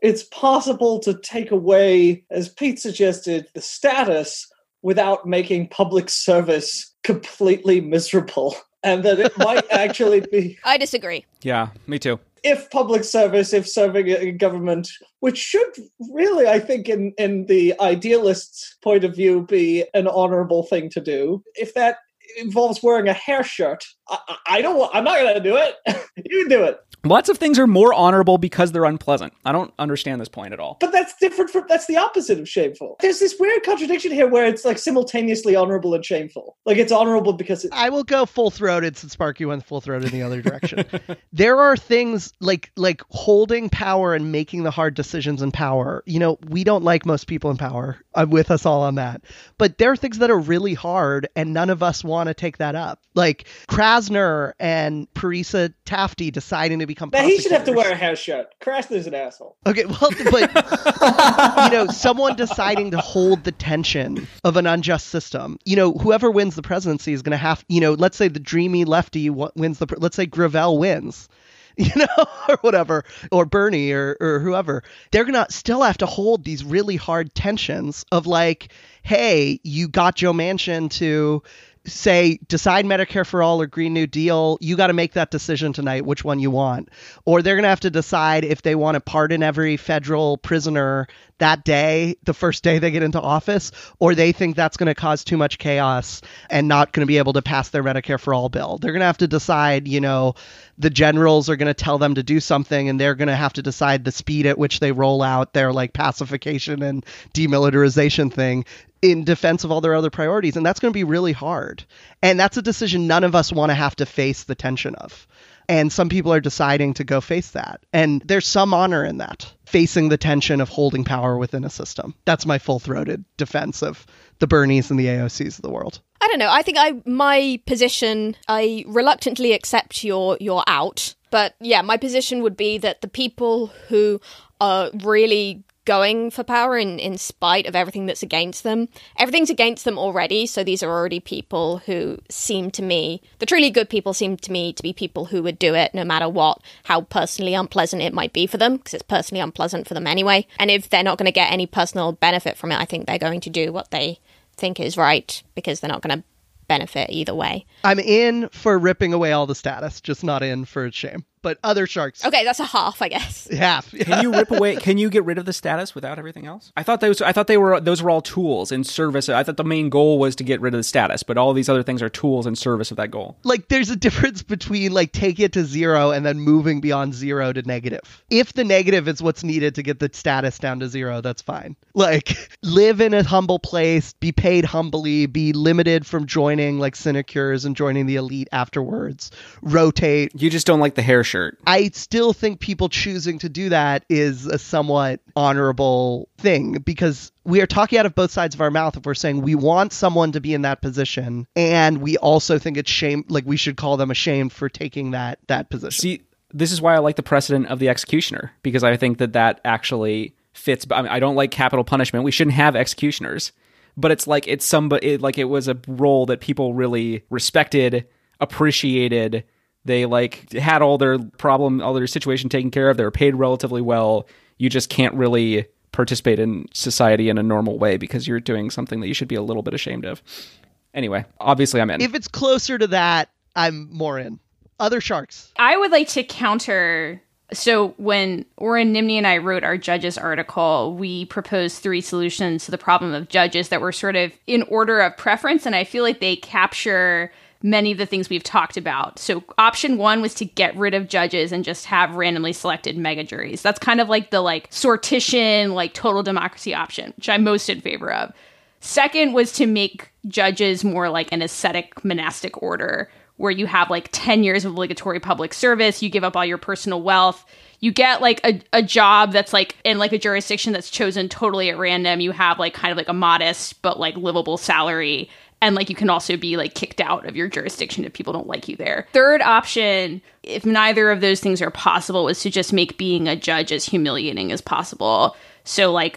it's possible to take away, as Pete suggested, the status without making public service completely miserable. And that it might actually be... I disagree. Yeah, me too. If public service, if serving in government, which should really, I think, in the idealist's point of view, be an honorable thing to do, if that involves wearing a hair shirt, I'm not going to do it. You do it. Lots of things are more honorable because they're unpleasant. I don't understand this point at all. But that's different that's the opposite of shameful. There's this weird contradiction here where it's like simultaneously honorable and shameful. Like it's honorable because I will go full-throated since Sparky went full-throated in the other direction. There are things like holding power and making the hard decisions in power. You know, we don't like most people in power. I'm with us all on that. But there are things that are really hard and none of us want to take that up. Like Krasner and Parisa Tafty deciding to become prosecutors. He should have to wear a hair shirt. Krasner's an asshole. Okay, well, but, you know, someone deciding to hold the tension of an unjust system. You know, whoever wins the presidency is going to have, you know, let's say the dreamy lefty wins let's say Gravel wins. You know, or whatever, or Bernie or whoever, they're going to still have to hold these really hard tensions of like, hey, you got Joe Manchin to say, decide Medicare for all or Green New Deal. You got to make that decision tonight, which one you want. Or they're going to have to decide if they want to pardon every federal prisoner that day, the first day they get into office, or they think that's going to cause too much chaos and not going to be able to pass their Medicare for all bill. They're going to have to decide, you know, the generals are going to tell them to do something and they're going to have to decide the speed at which they roll out their like pacification and demilitarization thing in defense of all their other priorities. And that's going to be really hard. And that's a decision none of us want to have to face the tension of. And some people are deciding to go face that. And there's some honor in that, facing the tension of holding power within a system. That's my full-throated defense of the Bernies and the AOCs of the world. I don't know. I think my position, I reluctantly accept your out. But yeah, my position would be that the people who are really going for power in spite of everything that's against them. Everything's against them already, so these are already people who seem to me, the truly good people seem to me to be people who would do it no matter what, how personally unpleasant it might be for them, because it's personally unpleasant for them anyway. And if they're not going to get any personal benefit from it, I think they're going to do what they think is right, because they're not going to benefit either way. I'm in for ripping away all the status, just not in for its shame. But other sharks. Okay, that's a half, I guess. Half. Can you get rid of the status without everything else? I thought those were all tools in service. I thought the main goal was to get rid of the status, but all these other things are tools in service of that goal. Like there's a difference between like taking it to zero and then moving beyond zero to negative. If the negative is what's needed to get the status down to zero, that's fine. Like live in a humble place, be paid humbly, be limited from joining like sinecures and joining the elite afterwards, rotate. You just don't like the hair shirt. I still think people choosing to do that is a somewhat honorable thing, because we are talking out of both sides of our mouth if we're saying we want someone to be in that position, and we also think it's shame, like we should call them ashamed for taking that position. See, this is why I like the precedent of the executioner, because I think that actually fits. I mean, I don't like capital punishment. We shouldn't have executioners, but it's like it's somebody, like it was a role that people really respected, appreciated. They like had all their situation taken care of. They were paid relatively well. You just can't really participate in society in a normal way because you're doing something that you should be a little bit ashamed of. Anyway, obviously I'm in. If it's closer to that, I'm more in. Other sharks. I would like to counter. So when Oren Nimni and I wrote our judges article, we proposed 3 solutions to the problem of judges that were sort of in order of preference. And I feel like they capture many of the things we've talked about. So option 1 was to get rid of judges and just have randomly selected mega juries. That's kind of like the sortition, total democracy option, which I'm most in favor of. Second was to make judges more like an ascetic monastic order, where you have 10 years of obligatory public service, you give up all your personal wealth, you get a job that's in a jurisdiction that's chosen totally at random, you have kind of a modest but livable salary. And you can also be kicked out of your jurisdiction if people don't like you there. Third option, if neither of those things are possible, is to just make being a judge as humiliating as possible. So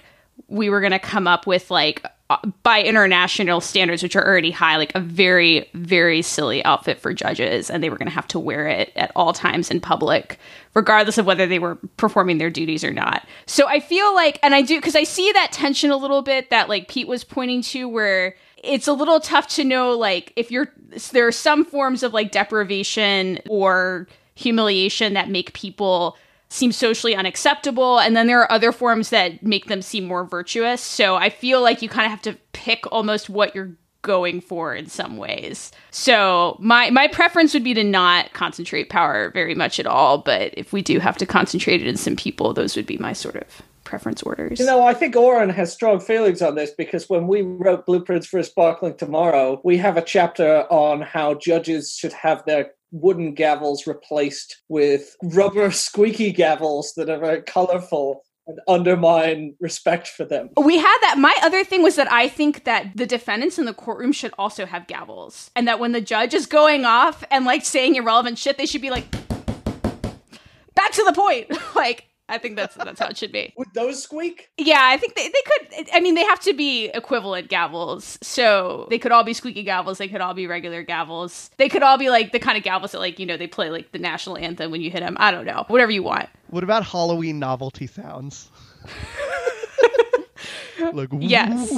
we were going to come up with like, by international standards, which are already high, like a very, very silly outfit for judges. And they were going to have to wear it at all times in public, regardless of whether they were performing their duties or not. So I feel like, and I do, because I see that tension a little bit that like Pete was pointing to, where it's a little tough to know, like, if there are some forms of like deprivation or humiliation that make people seem socially unacceptable, and then there are other forms that make them seem more virtuous. So I feel like you kind of have to pick almost what you're going for in some ways. So my preference would be to not concentrate power very much at all, but if we do have to concentrate it in some people, those would be my sort of preference orders. I think Oren has strong feelings on this, because when we wrote Blueprints for a Sparkling Tomorrow, we have a chapter on how judges should have their wooden gavels replaced with rubber squeaky gavels that are very colorful and undermine respect for them. We had that. My other thing was that I think that the defendants in the courtroom should also have gavels, and that when the judge is going off and like saying irrelevant shit, they should be like, back to the point. Like, I think that's how it should be. Would those squeak? Yeah, I think they could. I mean, they have to be equivalent gavels. So they could all be squeaky gavels. They could all be regular gavels. They could all be like the kind of gavels that, like, they play like the national anthem when you hit them. I don't know. Whatever you want. What about Halloween novelty sounds? Like, yes.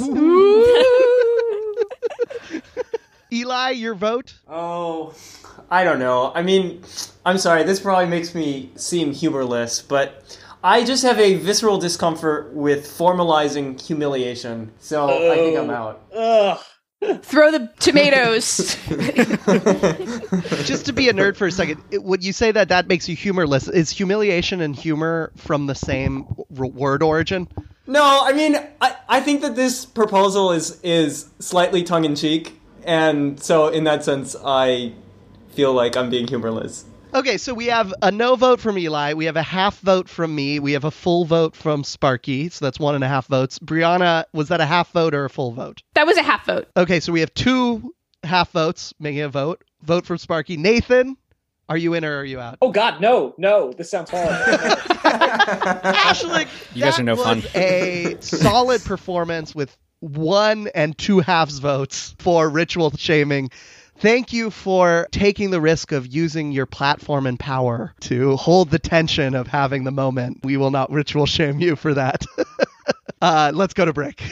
Eli, your vote? Oh, I don't know. I mean, I'm sorry, this probably makes me seem humorless, but I just have a visceral discomfort with formalizing humiliation, so I think I'm out. Throw the tomatoes. Just to be a nerd for a second, would you say that makes you humorless? Is humiliation and humor from the same word origin? No, I mean, I think that this proposal is slightly tongue-in-cheek, and so in that sense, I feel like I'm being humorless. Okay, so we have a no vote from Eli, we have a half vote from me, we have a full vote from Sparky, so that's 1.5 votes. Brianna, was that a half vote or a full vote? That was a half vote. Okay, so we have 2 half votes, making a vote. Vote from Sparky. Nathan, are you in or are you out? Oh God, no, this sounds horrible. Ashling, you guys are no fun. A solid performance with 1 and 2/2 votes for ritual shaming. Thank you for taking the risk of using your platform and power to hold the tension of having the moment. We will not ritual shame you for that. Let's go to break.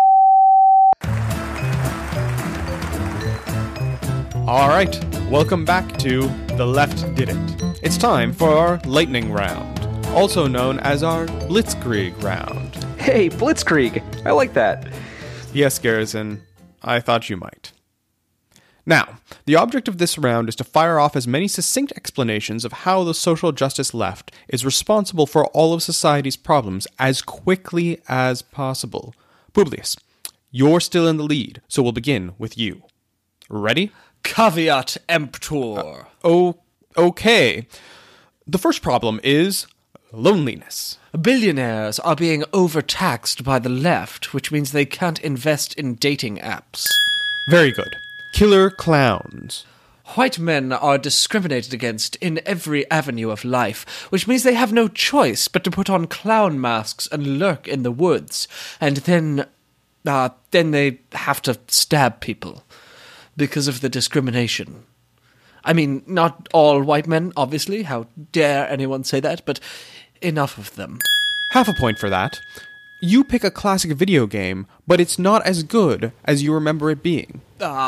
All right, welcome back to The Left Did It. It's time for our lightning round, also known as our Blitzkrieg round. Hey, Blitzkrieg! I like that. Yes, Garrison, I thought you might. Now, the object of this round is to fire off as many succinct explanations of how the social justice left is responsible for all of society's problems as quickly as possible. Publius, you're still in the lead, so we'll begin with you. Ready? Caveat emptor. Okay. The first problem is loneliness. Billionaires are being overtaxed by the left, which means they can't invest in dating apps. Very good. Killer clowns. White men are discriminated against in every avenue of life, which means they have no choice but to put on clown masks and lurk in the woods, and then they have to stab people because of the discrimination. I mean, not all white men, obviously. How dare anyone say that? But enough of them. Half a point for that. You pick a classic video game, but it's not as good as you remember it being.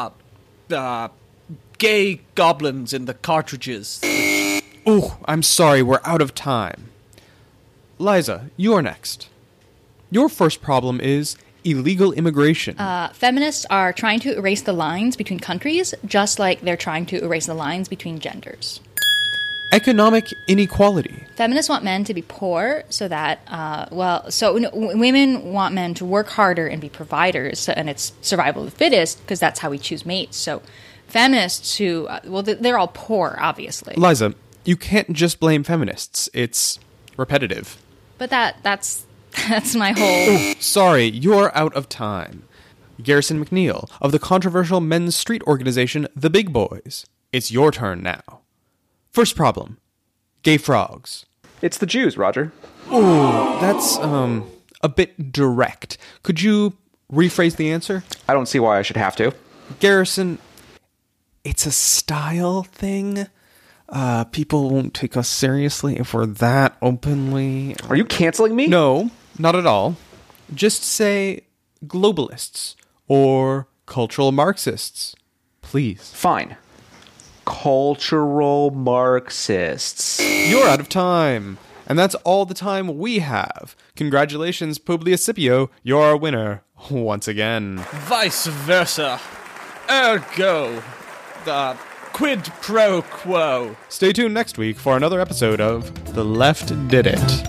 Gay goblins in the cartridges. Oh, I'm sorry, we're out of time. Liza, you're next. Your first problem is illegal immigration. Feminists are trying to erase the lines between countries, just like they're trying to erase the lines between genders. Economic inequality. Feminists want men to be poor so that, women want men to work harder and be providers, and it's survival of the fittest, because that's how we choose mates. So feminists who, they're all poor, obviously. Liza, you can't just blame feminists. It's repetitive. But that's my whole... Oh, sorry, you're out of time. Garrison McNeil of the controversial men's street organization, The Big Boys. It's your turn now. First problem. Gay frogs. It's the Jews, Roger. Ooh, that's, a bit direct. Could you rephrase the answer? I don't see why I should have to. Garrison, it's a style thing. People won't take us seriously if we're that openly. Are you canceling me? No, not at all. Just say globalists or cultural Marxists, please. Fine. Cultural Marxists. You're out of time. And that's all the time we have. Congratulations, Publius Scipio. You're our winner once again. Vice versa. Ergo. Quid pro quo. Stay tuned next week for another episode of The Left Did It.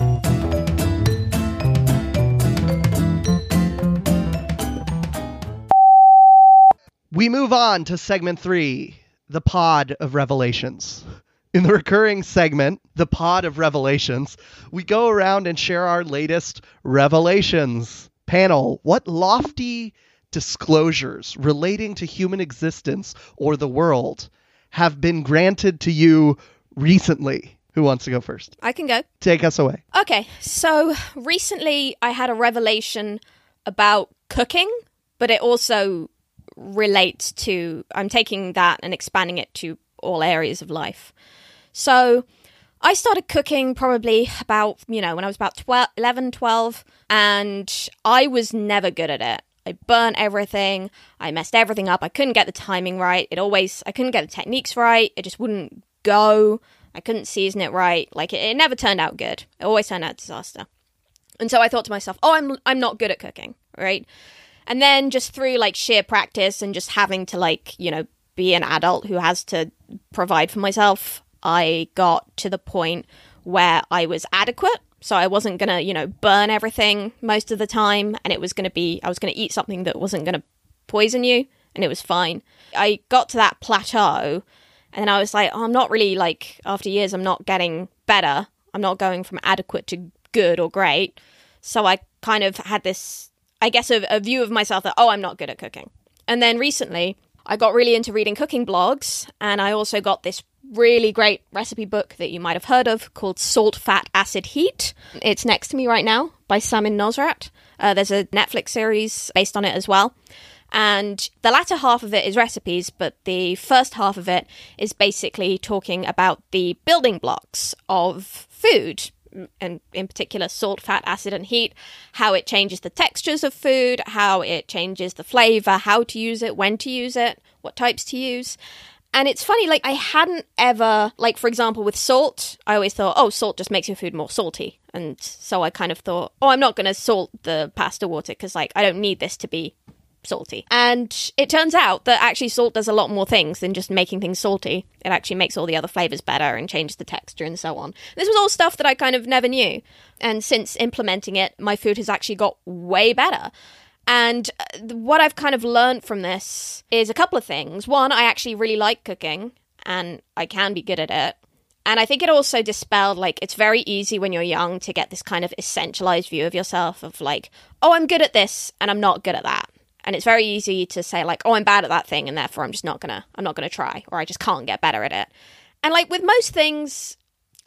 We move on to segment 3, the Pod of Revelations. In the recurring segment, the Pod of Revelations, we go around and share our latest revelations. Panel, what lofty disclosures relating to human existence or the world have been granted to you recently? Who wants to go first? I can go. Take us away. Okay, so recently I had a revelation about cooking, but it also relates to, I'm taking that and expanding it to all areas of life. So I started cooking probably about, when I was about 11, 12, and I was never good at it. I burnt everything. I messed everything up. I couldn't get the timing right. I couldn't get the techniques right. It just wouldn't go. I couldn't season it right. It never turned out good. It always turned out a disaster. And so I thought to myself, I'm not good at cooking, right? And then just through sheer practice and just having to be an adult who has to provide for myself, I got to the point where I was adequate. So I wasn't going to, burn everything most of the time. And I was going to eat something that wasn't going to poison you. And it was fine. I got to that plateau. And then I was like, I'm not really after years, I'm not getting better. I'm not going from adequate to good or great. So I kind of had this, I guess, a view of myself that, I'm not good at cooking. And then recently I got really into reading cooking blogs. And I also got this really great recipe book that you might have heard of called Salt, Fat, Acid, Heat. It's next to me right now by Samin Nosrat. There's a Netflix series based on it as well. And the latter half of it is recipes, but the first half of it is basically talking about the building blocks of food, and in particular salt, fat, acid, and heat, how it changes the textures of food, how it changes the flavor, how to use it, when to use it, what types to use. And it's funny, I hadn't ever, for example, with salt, I always thought, salt just makes your food more salty. And so I kind of thought, I'm not going to salt the pasta water because, I don't need this to be salty. And it turns out that actually salt does a lot more things than just making things salty. It actually makes all the other flavors better and changes the texture and so on. This was all stuff that I kind of never knew. And since implementing it, my food has actually got way better. And what I've kind of learned from this is a couple of things. One, I actually really like cooking and I can be good at it. And I think it also dispelled, it's very easy when you're young to get this kind of essentialized view of yourself of I'm good at this and I'm not good at that. And it's very easy to say I'm bad at that thing and therefore I'm not gonna try, or I just can't get better at it. And with most things,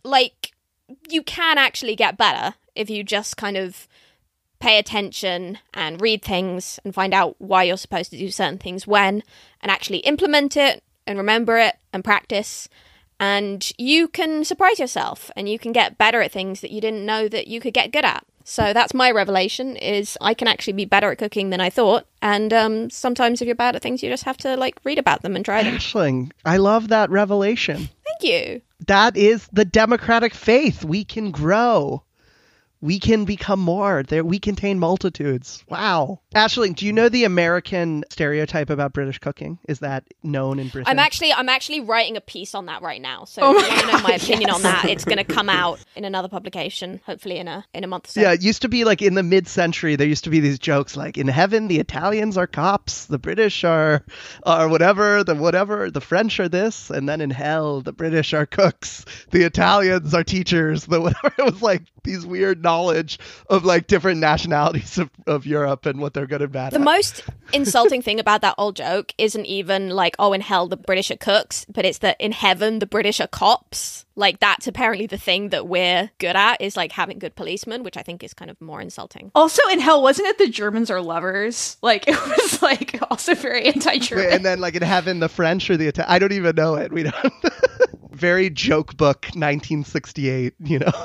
you can actually get better if you just kind of pay attention and read things and find out why you're supposed to do certain things when, and actually implement it and remember it and practice. And you can surprise yourself and you can get better at things that you didn't know that you could get good at. So that's my revelation, is I can actually be better at cooking than I thought. And sometimes if you're bad at things, you just have to read about them and try them. Aisling, I love that revelation. Thank you. That is the democratic faith. We can grow. We can become more. We contain multitudes. Wow. Aisling, do you know the American stereotype about British cooking? Is that known in Britain? I'm actually writing a piece on that right now. So if you want to know my opinion on that, it's going to come out in another publication, hopefully in a month or so. Yeah, it used to be in the mid-century, there used to be these jokes in heaven, the Italians are cops, the British are whatever, the French are this, and then in hell, the British are cooks, the Italians are teachers, the whatever. It was these weird knowledge of like different nationalities of Europe and what they're good and bad The at. most insulting thing about that old joke isn't even like, oh, in hell the British are cooks, but it's that in heaven the British are cops. Like, that's apparently the thing that we're good at, is like having good policemen, which I think is kind of more insulting. Also, in hell, wasn't it the Germans are lovers? Like, it was like also very anti-German. And then like in heaven, the French or the Italian, I don't even know it. We don't. Very joke book 1968, you know.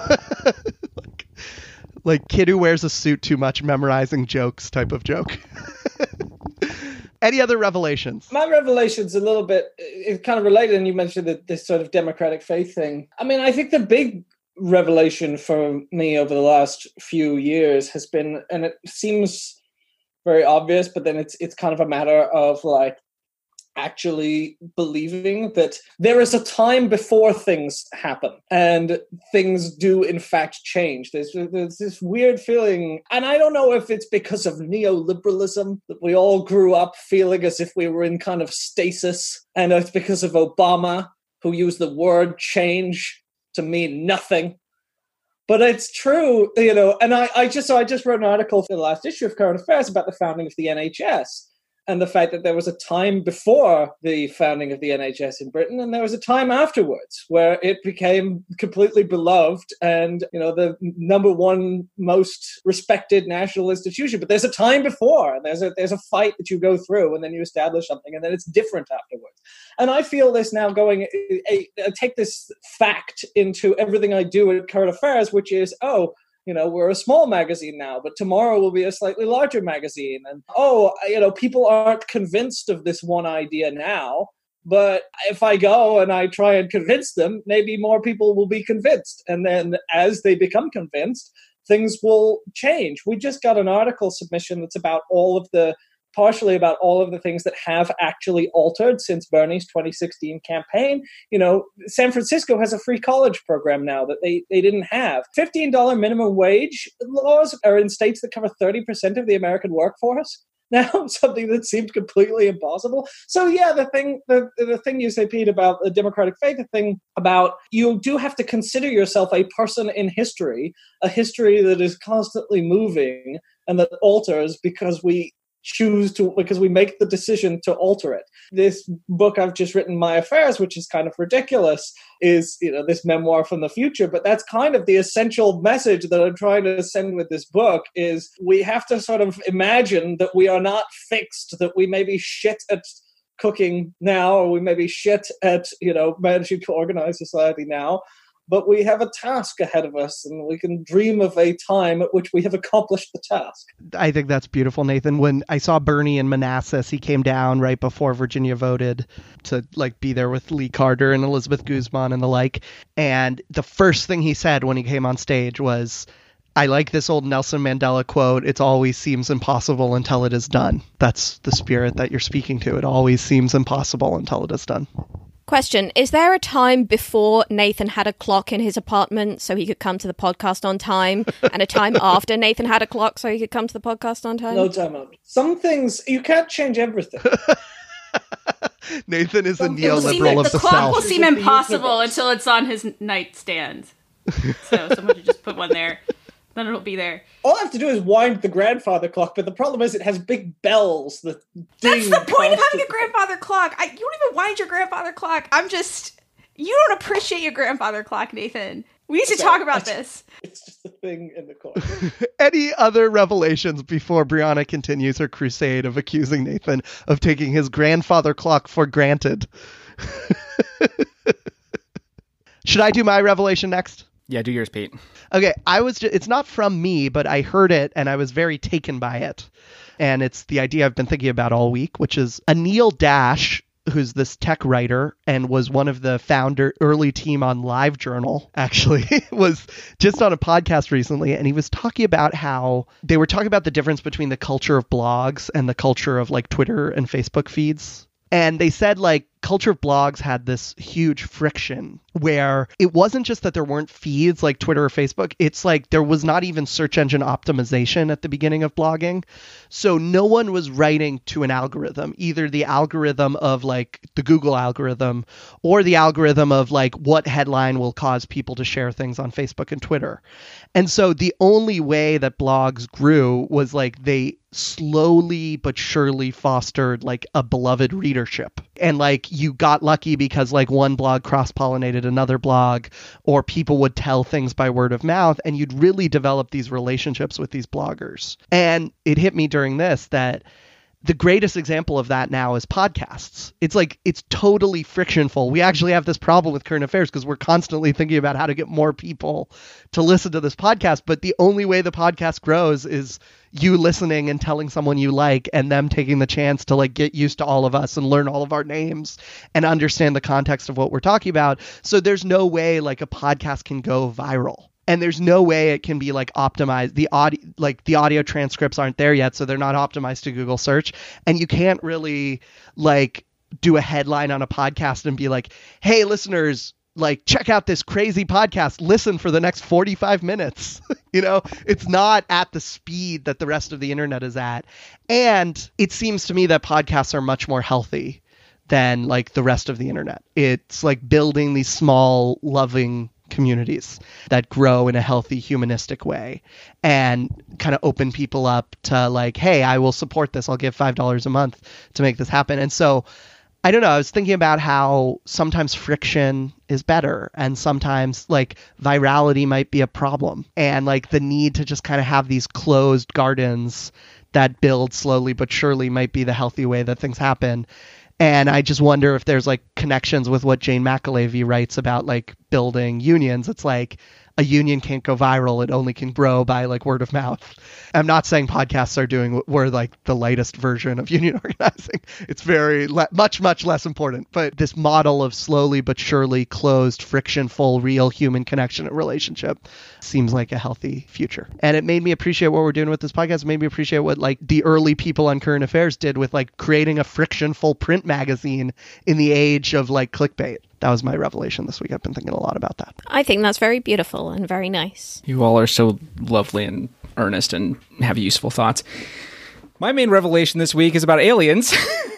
like kid who wears a suit too much memorizing jokes type of joke. Any other revelations? My revelation's a little bit, it's kind of related, and you mentioned this sort of democratic faith thing. I mean, I think the big revelation for me over the last few years has been, and it seems very obvious, but then it's kind of a matter of like actually believing that there is a time before things happen and things do in fact change. There's this weird feeling, and I don't know if it's because of neoliberalism that we all grew up feeling as if we were in kind of stasis, and it's because of Obama, who used the word change to mean nothing. But it's true, you know, and I just wrote an article for the last issue of Current Affairs about the founding of the NHS. And the fact that there was a time before the founding of the NHS in Britain, and there was a time afterwards where it became completely beloved and, you know, the number one most respected national institution. But there's a time before, and there's a fight that you go through, and then you establish something, and then it's different afterwards. And I feel this now going, I take this fact into everything I do at Current Affairs, which is, you know, we're a small magazine now, but tomorrow we'll be a slightly larger magazine. And, you know, people aren't convinced of this one idea now, but if I go and I try and convince them, maybe more people will be convinced. And then as they become convinced, things will change. We just got an article submission that's partially about all of the things that have actually altered since Bernie's 2016 campaign. You know, San Francisco has a free college program now that they didn't have. $15 minimum wage laws are in states that cover 30% of the American workforce. Now, something that seemed completely impossible. So yeah, the thing you say, Pete, about the democratic faith, the thing about you do have to consider yourself a person in history, a history that is constantly moving and that alters because we make the decision to alter it. This book I've just written, My Affairs, which is kind of ridiculous, is, you know, this memoir from the future, but that's kind of the essential message that I'm trying to send with this book, is we have to sort of imagine that we are not fixed, that we may be shit at cooking now, or we may be shit at, you know, managing to organize society now, but we have a task ahead of us, and we can dream of a time at which we have accomplished the task. I think that's beautiful, Nathan. When I saw Bernie in Manassas, he came down right before Virginia voted to like be there with Lee Carter and Elizabeth Guzman and the like. And the first thing he said when he came on stage was, I like this old Nelson Mandela quote, "It always seems impossible until it is done." That's the spirit that you're speaking to. It always seems impossible until it is done. Question, is there a time before Nathan had a clock in his apartment so he could come to the podcast on time, and a time after Nathan had a clock so he could come to the podcast on time? No time out. Some things, you can't change everything. Nathan is a neoliberal of the clock South. will seem impossible until it's on his nightstand. So someone should just put one there. Then it'll be there. All I have to do is wind the grandfather clock, but the problem is it has big bells that ding. That's the point of having a grandfather clock. You don't even wind your grandfather clock. You don't appreciate your grandfather clock, Nathan. We need to talk about this. It's just a thing in the corner. Any other revelations before Brianna continues her crusade of accusing Nathan of taking his grandfather clock for granted? Should I do my revelation next? Yeah, do yours, Pete. Okay, it's not from me, but I heard it and I was very taken by it. And it's the idea I've been thinking about all week, which is Anil Dash, who's this tech writer and was one of the early team on LiveJournal, actually, was just on a podcast recently. And he was talking about how they were talking about the difference between the culture of blogs and the culture of like Twitter and Facebook feeds. And they said, like, culture of blogs had this huge friction where it wasn't just that there weren't feeds like Twitter or Facebook. It's like there was not even search engine optimization at the beginning of blogging. So no one was writing to an algorithm, either the algorithm of like the Google algorithm or the algorithm of like what headline will cause people to share things on Facebook and Twitter. And so the only way that blogs grew was like they slowly but surely fostered like a beloved readership. And like you got lucky because like one blog cross-pollinated another blog, or people would tell things by word of mouth, and you'd really develop these relationships with these bloggers. And it hit me during this that the greatest example of that now is podcasts. It's like, it's totally frictionful. We actually have this problem with current affairs because we're constantly thinking about how to get more people to listen to this podcast. But the only way the podcast grows is you listening and telling someone you like, and them taking the chance to like get used to all of us and learn all of our names and understand the context of what we're talking about. So there's no way like a podcast can go viral. And there's no way it can be like optimized. The audio transcripts aren't there yet, so they're not optimized to Google search. And you can't really like do a headline on a podcast and be like, hey, listeners, like check out this crazy podcast. Listen for the next 45 minutes. You know, it's not at the speed that the rest of the internet is at. And it seems to me that podcasts are much more healthy than like the rest of the internet. It's like building these small, loving communities that grow in a healthy humanistic way and kind of open people up to like, hey, I will support this. I'll give $5 a month to make this happen. And so I don't know, I was thinking about how sometimes friction is better and sometimes like virality might be a problem, and like the need to just kind of have these closed gardens that build slowly but surely might be the healthy way that things happen. And I just wonder if there's like connections with what Jane McAlevey writes about like building unions. It's like a union can't go viral. It only can grow by like word of mouth. I'm not saying podcasts are we're like the lightest version of union organizing. It's very much less important. But this model of slowly but surely closed, frictionful, real human connection and relationship seems like a healthy future. And it made me appreciate what we're doing with this podcast. It made me appreciate what like the early people on Current Affairs did with like creating a frictionful print magazine in the age of like clickbait. That was my revelation this week. I've been thinking a lot about that. I think that's very beautiful and very nice. You all are so lovely and earnest and have useful thoughts. My main revelation this week is about aliens.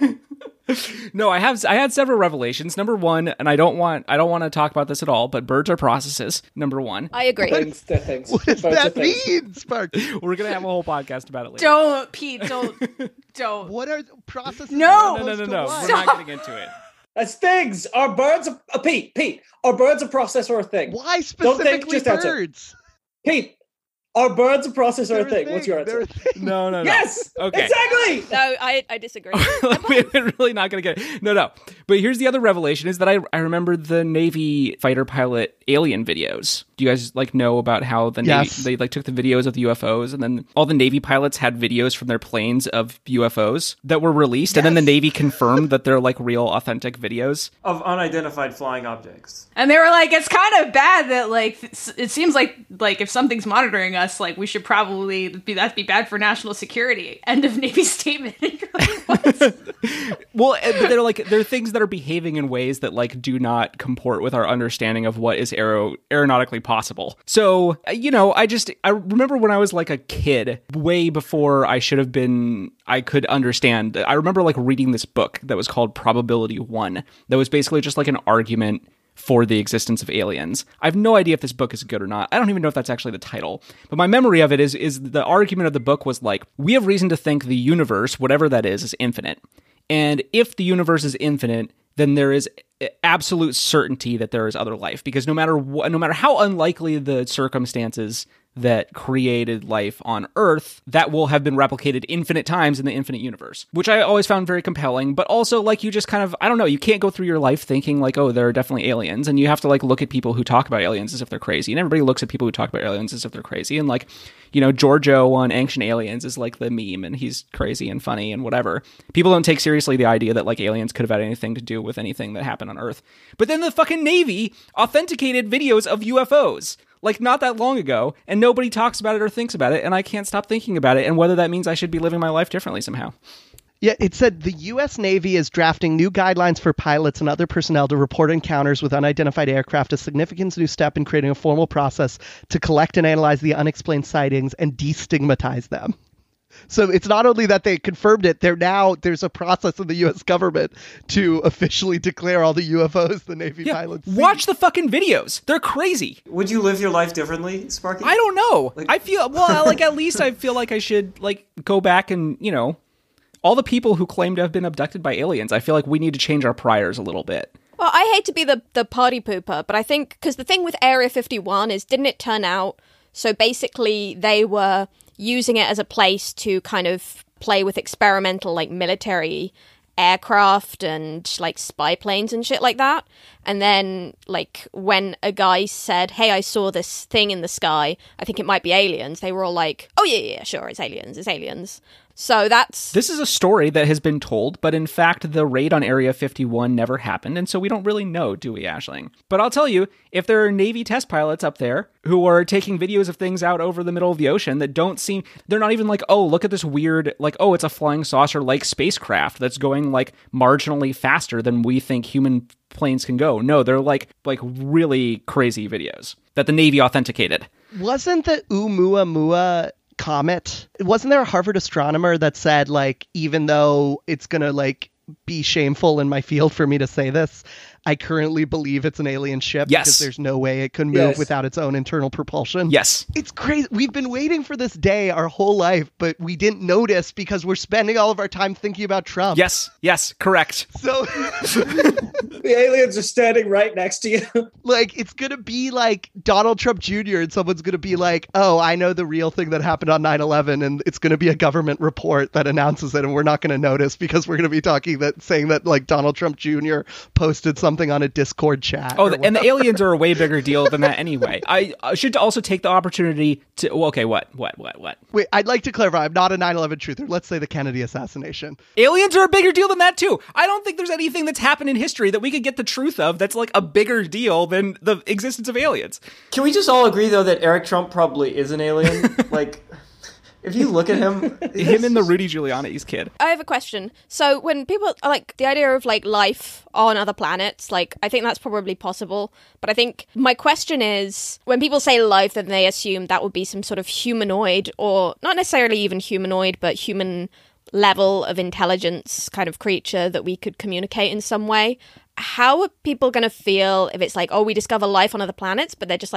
No, I had several revelations. Number one, and I don't want to talk about this at all, but birds are processes. Number one. I agree. Things. What does that mean, Spark? We're going to have a whole podcast about it later. Don't, Pete, don't. What are processes? No. No. We're not getting into it. That's things. Are birds Pete, are birds a process or a thing? Why specifically birds? Pete, are birds a process or a thing? What's your answer? No. Yes! Okay. Exactly! No, I disagree. We're really not going to get it. No. But here's the other revelation is that I remember the Navy fighter pilot alien videos. Do you guys like know about how the Navy, they like took the videos of the UFOs, and then all the Navy pilots had videos from their planes of UFOs that were released, and then the Navy confirmed that they're like real authentic videos of unidentified flying objects. And they were like, it's kind of bad that like it seems like if something's monitoring us, like we should probably that'd be bad for national security. End of Navy statement. Well, but they're things that are behaving in ways that like do not comport with our understanding of what is aeronautically possible. So, you know, I remember when I was like a kid, way before I could understand. I remember like reading this book that was called Probability 1, that was basically just like an argument for the existence of aliens. I have no idea if this book is good or not. I don't even know if that's actually the title. But my memory of it is the argument of the book was like, we have reason to think the universe, whatever that is infinite. And if the universe is infinite, then there is absolute certainty that there is other life, because no matter how unlikely the circumstances that created life on Earth, that will have been replicated infinite times in the infinite universe, which I always found very compelling. But also, like, you just kind of, I don't know, you can't go through your life thinking like, oh, there are definitely aliens, and you have to like look at people who talk about aliens as if they're crazy, and everybody looks at people who talk about aliens as if they're crazy, and like, you know, Giorgio on Ancient Aliens is like the meme, and he's crazy and funny and whatever. People don't take seriously the idea that like aliens could have had anything to do with anything that happened on Earth. But then the fucking Navy authenticated videos of UFOs like not that long ago, and nobody talks about it or thinks about it, and I can't stop thinking about it, and whether that means I should be living my life differently somehow. Yeah, it said the U.S. Navy is drafting new guidelines for pilots and other personnel to report encounters with unidentified aircraft, a significant new step in creating a formal process to collect and analyze the unexplained sightings and destigmatize them. So it's not only that they confirmed it, there's a process in the U.S. government to officially declare all the UFOs the Navy pilots see. Watch the fucking videos. They're crazy. Would you live your life differently, Sparky? I don't know. I feel, at least I feel like I should, go back and, all the people who claim to have been abducted by aliens, I feel like we need to change our priors a little bit. Well, I hate to be the party pooper, but I think, because the thing with Area 51 is, didn't it turn out, so basically they were using it as a place to kind of play with experimental, military aircraft and, spy planes and shit like that. And then, when a guy said, hey, I saw this thing in the sky, I think it might be aliens, they were all like, oh, yeah, sure, it's aliens. So this is a story that has been told, but in fact, the raid on Area 51 never happened, and so we don't really know, do we, Aisling? But I'll tell you, if there are Navy test pilots up there who are taking videos of things out over the middle of the ocean that don't seem, they're not even oh, look at this weird, it's a flying saucer-like spacecraft that's going, marginally faster than we think human planes can go. No, they're really crazy videos that the Navy authenticated. Wasn't the Oumuamua comet, wasn't there a Harvard astronomer that said, even though it's gonna be shameful in my field for me to say this, I currently believe it's an alien ship because there's no way it could move without its own internal propulsion? Yes. It's crazy. We've been waiting for this day our whole life, but we didn't notice because we're spending all of our time thinking about Trump. Yes, correct. So the aliens are standing right next to you. It's going to be Donald Trump Jr. and someone's going to be oh, I know the real thing that happened on 9/11, and it's going to be a government report that announces it, and we're not going to notice because we're going to be saying that Donald Trump Jr. posted something on a Discord chat. Oh, and the aliens are a way bigger deal than that anyway. I should also take the opportunity to... Well, okay, what? Wait, I'd like to clarify. I'm not a 9/11 truther. Let's say the Kennedy assassination. Aliens are a bigger deal than that, too. I don't think there's anything that's happened in history that we could get the truth of that's a bigger deal than the existence of aliens. Can we just all agree, though, that Eric Trump probably is an alien? If you look at him... Him and the Rudy Giuliani's kid. I have a question. So when people are the idea of life on other planets, I think that's probably possible. But I think my question is, when people say life, then they assume that would be some sort of humanoid, or not necessarily even humanoid, but human level of intelligence kind of creature that we could communicate in some way. How are people going to feel if it's we discover life on other planets, but they're just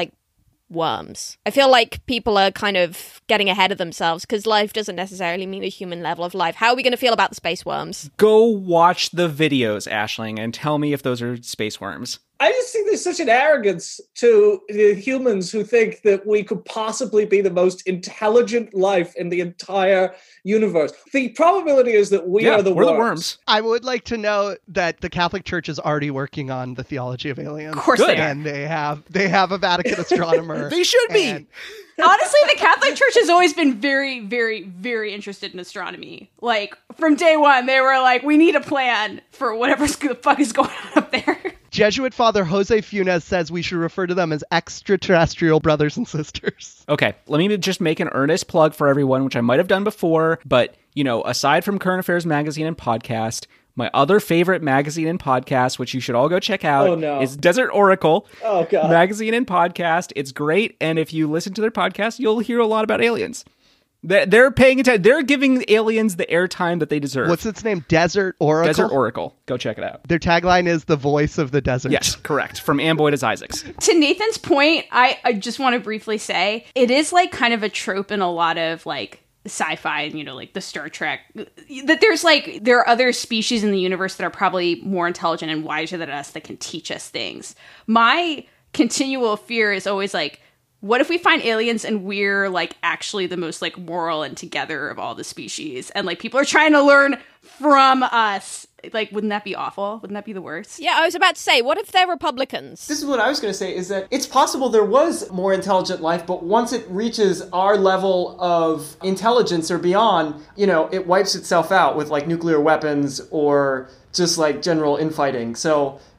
worms? I feel like people are kind of getting ahead of themselves because life doesn't necessarily mean a human level of life. How are we going to feel about the space worms? Go watch the videos, Aisling, and tell me if those are space worms. I just think there's such an arrogance to the humans who think that we could possibly be the most intelligent life in the entire universe. The probability is that we're the worms. I would like to know that the Catholic Church is already working on the theology of aliens. Of course they are. And they have a Vatican astronomer. They should be. Honestly, the Catholic Church has always been very, very, very interested in astronomy. From day one, they were we need a plan for whatever the fuck is going on up there. Jesuit Father Jose Funes says we should refer to them as extraterrestrial brothers and sisters. Okay, let me just make an earnest plug for everyone, which I might have done before, but, aside from Current Affairs Magazine and podcast, my other favorite magazine and podcast, which you should all go check out, is Desert Oracle magazine and podcast. It's great, and if you listen to their podcast, you'll hear a lot about aliens. They're paying attention. They're giving aliens the airtime that they deserve. What's its name? Desert Oracle? Desert Oracle. Go check it out. Their tagline is the voice of the desert. Yes, correct. From Amboy to Isaacs. To Nathan's point, I just want to briefly say, it is kind of a trope in a lot of sci-fi and the Star Trek, that there are other species in the universe that are probably more intelligent and wiser than us that can teach us things. My continual fear is always what if we find aliens and we're actually the most moral and together of all the species, and people are trying to learn from us? Wouldn't that be awful? Wouldn't that be the worst? Yeah, I was about to say, what if they're Republicans? This is what I was going to say, is that it's possible there was more intelligent life, but once it reaches our level of intelligence or beyond, it wipes itself out with nuclear weapons or just general infighting. So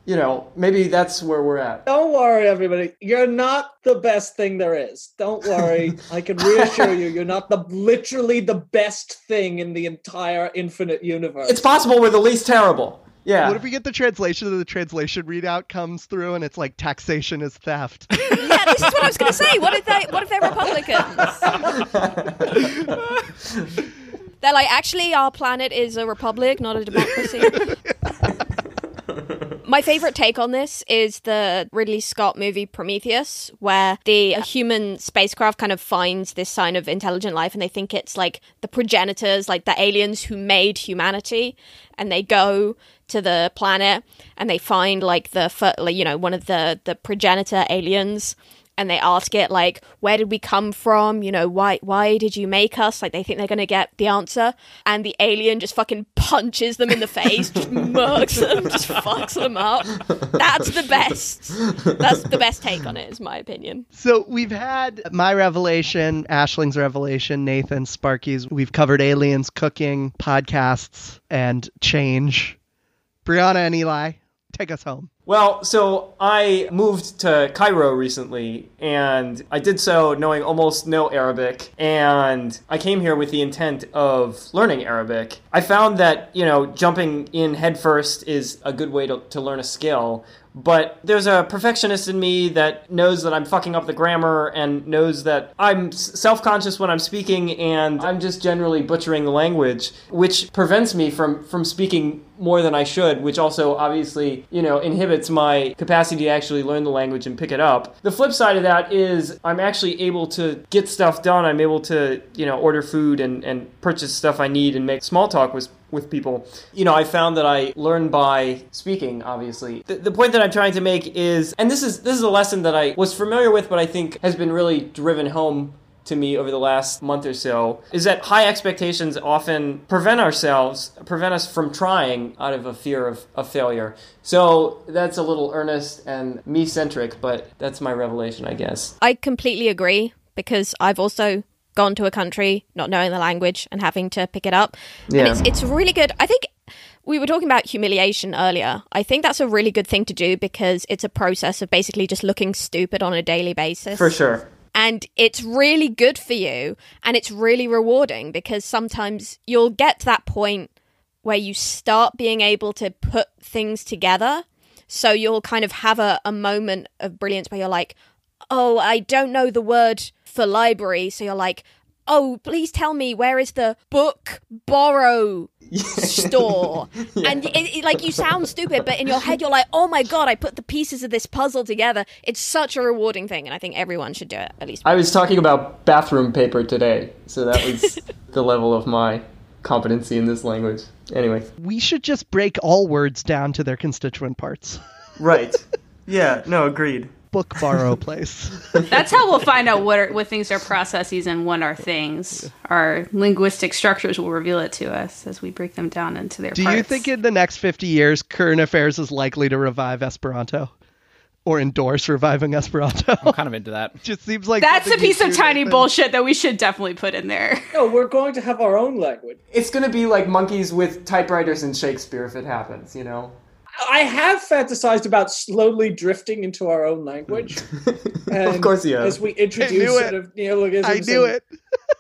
maybe that's where we're at. Don't worry, everybody. You're not the best thing there is. Don't worry. I can reassure you, you're not literally the best thing in the entire infinite universe. It's possible we're the least terrible. Yeah. What if we get the translation and the translation readout comes through and it's like taxation is theft? Yeah, this is what I was going to say. What if they're Republicans? They're like, actually, our planet is a republic, not a democracy. My favorite take on this is the Ridley Scott movie Prometheus, where the human spacecraft kind of finds this sign of intelligent life, and they think it's like the progenitors, like the aliens who made humanity, and they go to the planet and they find like one of the progenitor aliens. And they ask it, like, where did we come from? Why did you make us? Like, they think they're going to get the answer. And the alien just fucking punches them in the face, just murks them, just fucks them up. That's the best. That's the best take on it, is my opinion. So we've had my revelation, Ashling's revelation, Nathan, Sparky's. We've covered aliens, cooking, podcasts, and change. Brianna and Eli, take us home. Well, so I moved to Cairo recently, and I did so knowing almost no Arabic, and I came here with the intent of learning Arabic. I found that, jumping in headfirst is a good way to learn a skill, but there's a perfectionist in me that knows that I'm fucking up the grammar and knows that I'm self-conscious when I'm speaking, and I'm just generally butchering the language, which prevents me from speaking more than I should, which also obviously, inhibits my capacity to actually learn the language and pick it up. The flip side of that is I'm actually able to get stuff done. I'm able to, order food and purchase stuff I need and make small talk with people. I found that I learn by speaking, obviously. The point that I'm trying to make is, and this is a lesson that I was familiar with, but I think has been really driven home to me over the last month or so, is that high expectations often prevent us from trying out of a fear of failure. So that's a little earnest and me-centric, but that's my revelation, I guess. I completely agree, because I've also gone to a country not knowing the language and having to pick it up. Yeah. And it's really good. I think we were talking about humiliation earlier. I think that's a really good thing to do, because it's a process of basically just looking stupid on a daily basis. For sure. And it's really good for you, and it's really rewarding, because sometimes you'll get to that point where you start being able to put things together. So you'll kind of have a moment of brilliance where you're like, oh, I don't know the word for library. So you're like, oh, please tell me, where is the book borrow store? Yeah. And like, you sound stupid, but in your head you're like, oh my god, I put the pieces of this puzzle together. It's such a rewarding thing, and I think everyone should do it, at least. I was talking about bathroom paper today, so that was the level of my competency in this language. Anyway. We should just break all words down to their constituent parts. Right. Yeah, no, agreed. Book borrow place. That's how we'll find out what things are processes and what are things. Our linguistic structures will reveal it to us as we break them down into their parts. Do you think in the next 50 years, Current Affairs is likely to revive Esperanto? Or endorse reviving Esperanto? I'm kind of into that. Just seems like that's a piece of tiny bullshit that we should definitely put in there. No, we're going to have our own language. It's going to be like monkeys with typewriters and Shakespeare if it happens, I have fantasized about slowly drifting into our own language. And of course you have. As we introduce sort of neologisms. I knew it.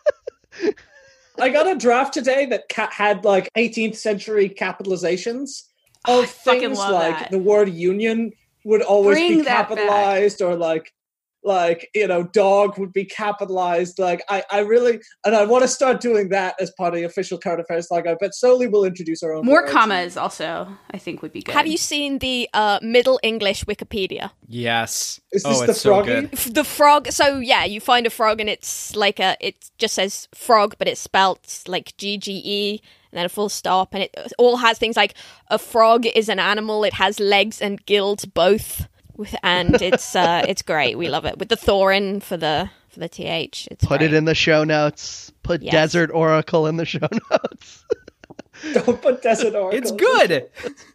I got a draft today that had like 18th century capitalizations of things like that. The word union would always be capitalized, or like dog would be capitalized. Like I really, and I want to start doing that as part of the official current affairs. Like I bet slowly we'll introduce our own more words. commas also, I think would be good. Have you seen the Middle English Wikipedia? Yes. Is this the it's so froggy? good. The frog. So yeah, you find a frog and it's like it just says frog, but it's spelled like GGE and then a full stop, and it all has things like a frog is an animal. It has legs and gills both. And it's great. We love it with the thorin for the th. It's Put great. it in the show notes. Put Desert Oracle in the show notes. Don't put Desert Oracle. It's good.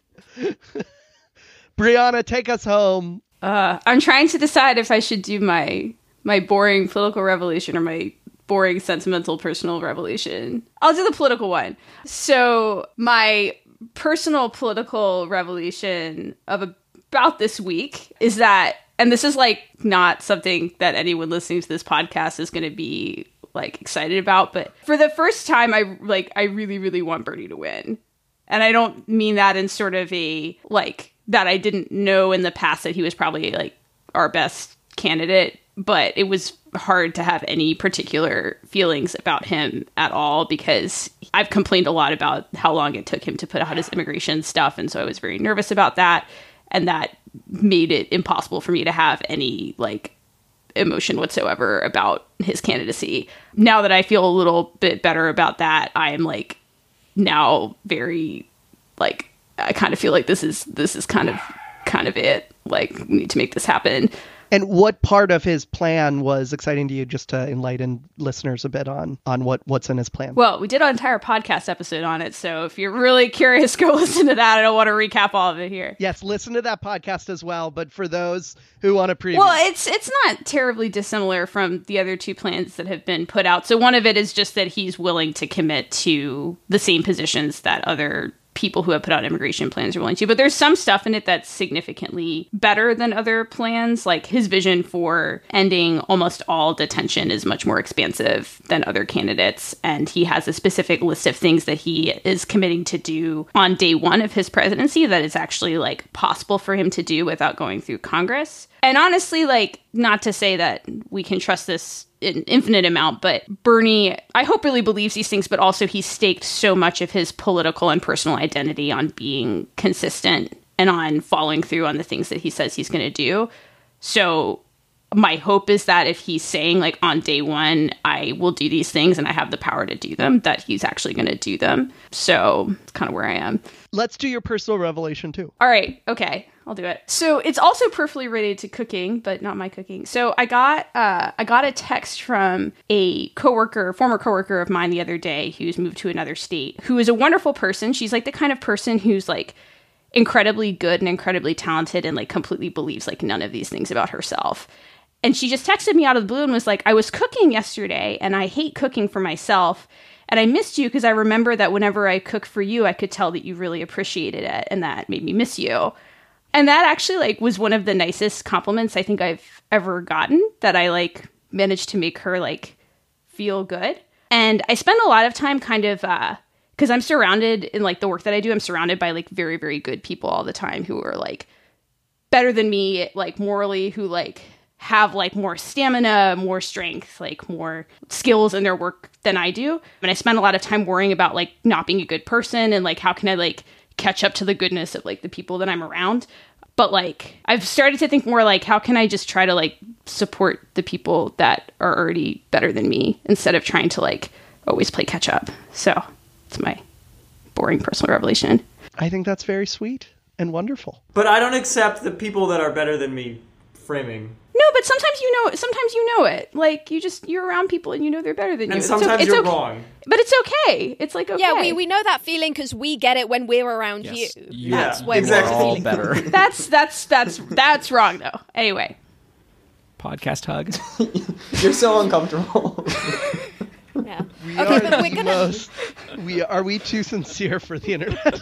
Brianna, take us home. I'm trying to decide if I should do my boring political revelation or my boring sentimental personal revelation. I'll do the political one. So my personal political revelation of about this week is that, and this is like not something that anyone listening to this podcast is going to be like excited about, but for the first time, I really, really want Bernie to win. And I don't mean that in sort of a, like, that I didn't know in the past that he was probably like our best candidate, but it was hard to have any particular feelings about him at all because I've complained a lot about how long it took him to put out his immigration stuff. And so I was very nervous about that. And that made it impossible for me to have any like emotion whatsoever about his candidacy. Now that I feel a little bit better about that, I am like now very like, I kind of feel like this is kind of it. Like, we need to make this happen. And what part of his plan was exciting to you, just to enlighten listeners a bit on what's in his plan? Well, we did an entire podcast episode on it, so if you're really curious, go listen to that. I don't want to recap all of it here. Yes, listen to that podcast as well, but for those who want to preview... Well, it's not terribly dissimilar from the other two plans that have been put out. So one of it is just that he's willing to commit to the same positions that other people who have put out immigration plans are willing to. But there's some stuff in it that's significantly better than other plans. Like his vision for ending almost all detention is much more expansive than other candidates. And he has a specific list of things that he is committing to do on day one of his presidency that is actually like possible for him to do without going through Congress. And honestly, like, not to say that we can trust this an infinite amount, but Bernie, I hope, really believes these things, but also he's staked so much of his political and personal identity on being consistent and on following through on the things that he says he's going to do. So my hope is that if he's saying, like, on day one, I will do these things and I have the power to do them, that he's actually going to do them. So it's kind of where I am. Let's do your personal revelation, too. All right. Okay. I'll do it. So it's also perfectly related to cooking, but not my cooking. So I got a text from a former coworker of mine the other day who's moved to another state, who is a wonderful person. She's like the kind of person who's like incredibly good and incredibly talented and like completely believes like none of these things about herself. And she just texted me out of the blue and was like, I was cooking yesterday and I hate cooking for myself. And I missed you because I remember that whenever I cook for you, I could tell that you really appreciated it. And that made me miss you. And that actually like was one of the nicest compliments I think I've ever gotten, that I like managed to make her like feel good. And I spend a lot of time kind of, because I'm surrounded in like the work that I do, I'm surrounded by like very, very good people all the time who are like better than me, like morally, who like have like more stamina, more strength, like more skills in their work than I do. And I spend a lot of time worrying about like not being a good person and like how can I like catch up to the goodness of like the people that I'm around. But like I've started to think more like how can I just try to like support the people that are already better than me instead of trying to like always play catch up. So it's my boring personal revelation. I think that's very sweet and wonderful. But I don't accept the people that are better than me framing. No, but sometimes you know it. Like you're around people and you know they're better than you. And sometimes you're wrong. But it's okay. It's like okay. Yeah, we know that feeling because we get it when we're around you. That's when exactly. we're all better. That's wrong though. Anyway. Podcast hug. You're so uncomfortable. Yeah. We Okay, are but we're the gonna. most... Are we too sincere for the internet?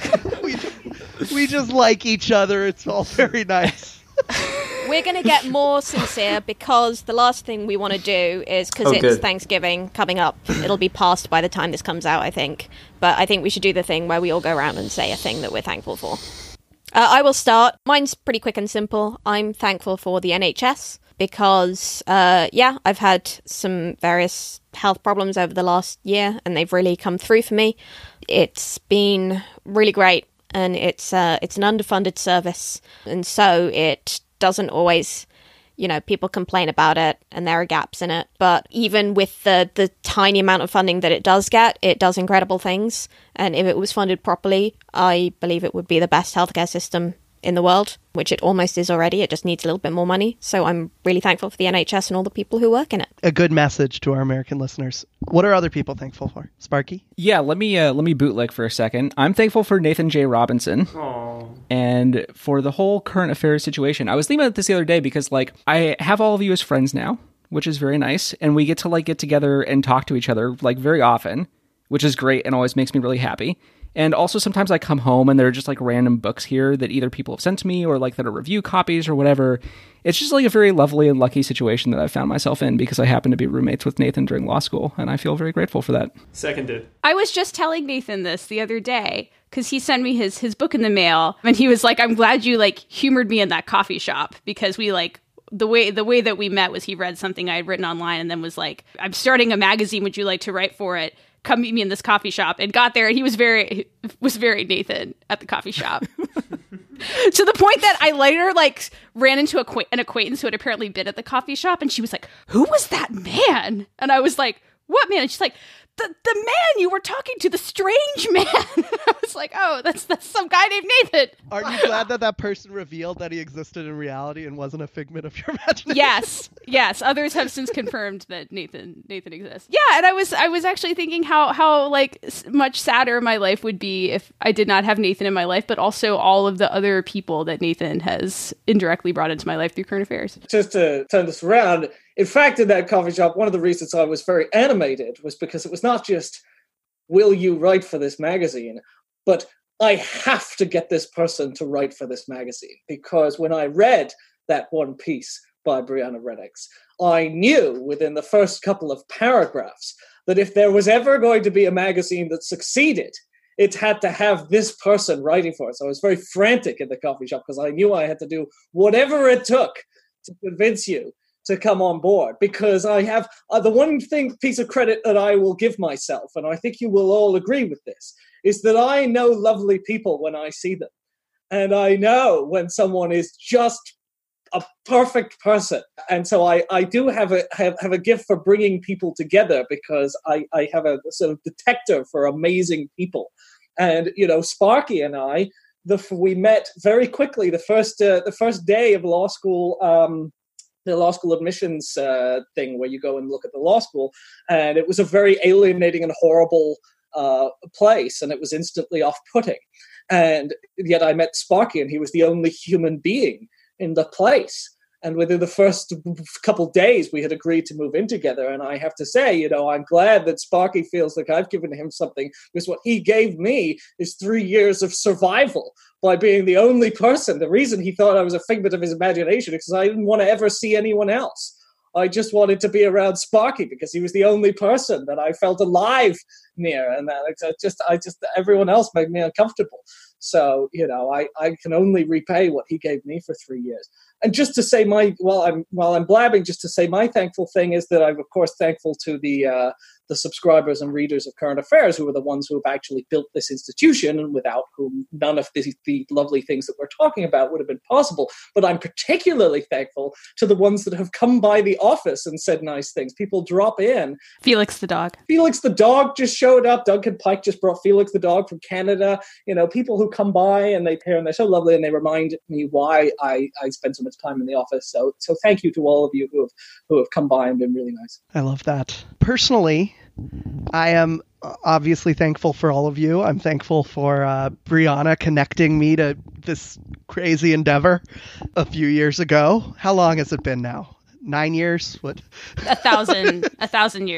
we just like each other. It's all very nice. We're going to get more sincere because the last thing we want to do is, because it's good. Thanksgiving coming up, it'll be past by the time this comes out, I think. But I think we should do the thing where we all go around and say a thing that we're thankful for. I will start. Mine's pretty quick and simple. I'm thankful for the NHS because, I've had some various health problems over the last year and they've really come through for me. It's been really great. And it's an underfunded service, and so it doesn't always, people complain about it, and there are gaps in it. But even with the tiny amount of funding that it does get, it does incredible things. And if it was funded properly, I believe it would be the best healthcare system in the world, which it almost is already. It just needs a little bit more money. So I'm really thankful for the NHS and all the people who work in it. A good message to our American listeners. What are other people thankful for? Sparky? Yeah, let me bootleg for a second. I'm thankful for Nathan J. Robinson. Aww. And for the whole current affairs situation. I was thinking about this the other day because like I have all of you as friends now, which is very nice, and we get to like get together and talk to each other like very often, which is great and always makes me really happy. And also sometimes I come home and there are just like random books here that either people have sent to me or like that are review copies or whatever. It's just like a very lovely and lucky situation that I found myself in because I happen to be roommates with Nathan during law school, and I feel very grateful for that. Seconded. I was just telling Nathan this the other day because he sent me his book in the mail, and he was like, "I'm glad you like humored me in that coffee shop," because we like the way that we met was he read something I had written online and then was like, "I'm starting a magazine. Would you like to write for it? Come meet me in this coffee shop." And got there, and he was very Nathan at the coffee shop. To the point that I later like ran into an acquaintance who had apparently been at the coffee shop, and she was like, "Who was that man?" And I was like, "What man?" And she's like, the man you were talking to, the strange man." I was like, "Oh, that's some guy named Nathan." Aren't you glad that person revealed that he existed in reality and wasn't a figment of your imagination? Yes. Others have since confirmed that Nathan exists. Yeah, and I was actually thinking how like much sadder my life would be if I did not have Nathan in my life, but also all of the other people that Nathan has indirectly brought into my life through current affairs. Just to turn this around, in fact, in that coffee shop, one of the reasons I was very animated was because it was not just, will you write for this magazine, but I have to get this person to write for this magazine. Because when I read that one piece by Brianna Reddix, I knew within the first couple of paragraphs that if there was ever going to be a magazine that succeeded, it had to have this person writing for it. So I was very frantic in the coffee shop because I knew I had to do whatever it took to convince you to come on board, because I have the one piece of credit that I will give myself, and I think you will all agree with this, is that I know lovely people when I see them. And I know when someone is just a perfect person. And so I do have a gift for bringing people together, because I have a sort of detector for amazing people. And, Sparky and I, we met very quickly the first day of law school, the law school admissions thing where you go and look at the law school. And it was a very alienating and horrible place, and it was instantly off-putting. And yet I met Sparky, and he was the only human being in the place. And within the first couple days, we had agreed to move in together. And I have to say, I'm glad that Sparky feels like I've given him something, because what he gave me is 3 years of survival by being the only person. The reason he thought I was a figment of his imagination is because I didn't want to ever see anyone else. I just wanted to be around Sparky because he was the only person that I felt alive near, and that everyone else made me uncomfortable. So, I can only repay what he gave me for 3 years. And just to say while I'm blabbing, just to say my thankful thing is that I'm of course thankful to the subscribers and readers of Current Affairs, who are the ones who have actually built this institution, and without whom none of the lovely things that we're talking about would have been possible. But I'm particularly thankful to the ones that have come by the office and said nice things. People drop in. Felix the dog. Felix the dog just showed up. Duncan Pike just brought Felix the dog from Canada. People who come by and they're so lovely, and they remind me why I spend so much time in the office. So thank you to all of you who have come by and been really nice. I love that. Personally, I am obviously thankful for all of you. I'm thankful for Brianna connecting me to this crazy endeavor a few years ago. How long has it been now? 9 years? What? 1,000 years. 1,000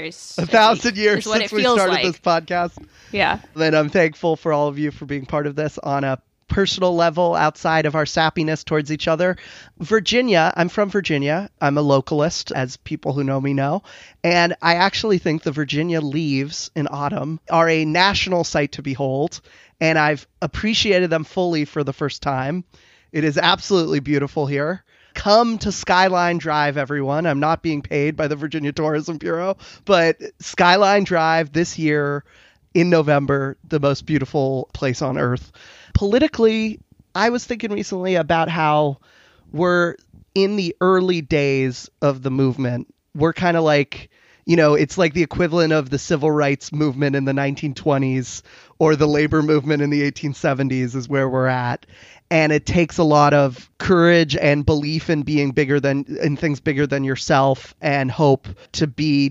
years since we started this podcast. Yeah. Then I'm thankful for all of you for being part of this on a personal level outside of our sappiness towards each other. Virginia, I'm from Virginia. I'm a localist, as people who know me know. And I actually think the Virginia leaves in autumn are a national sight to behold. And I've appreciated them fully for the first time. It is absolutely beautiful here. Come to Skyline Drive, everyone. I'm not being paid by the Virginia Tourism Bureau, but Skyline Drive this year in November, the most beautiful place on earth. Politically, I was thinking recently about how we're in the early days of the movement. We're kind of like, it's like the equivalent of the civil rights movement in the 1920s or the labor movement in the 1870s is where we're at. And it takes a lot of courage and belief in being in things bigger than yourself, and hope to be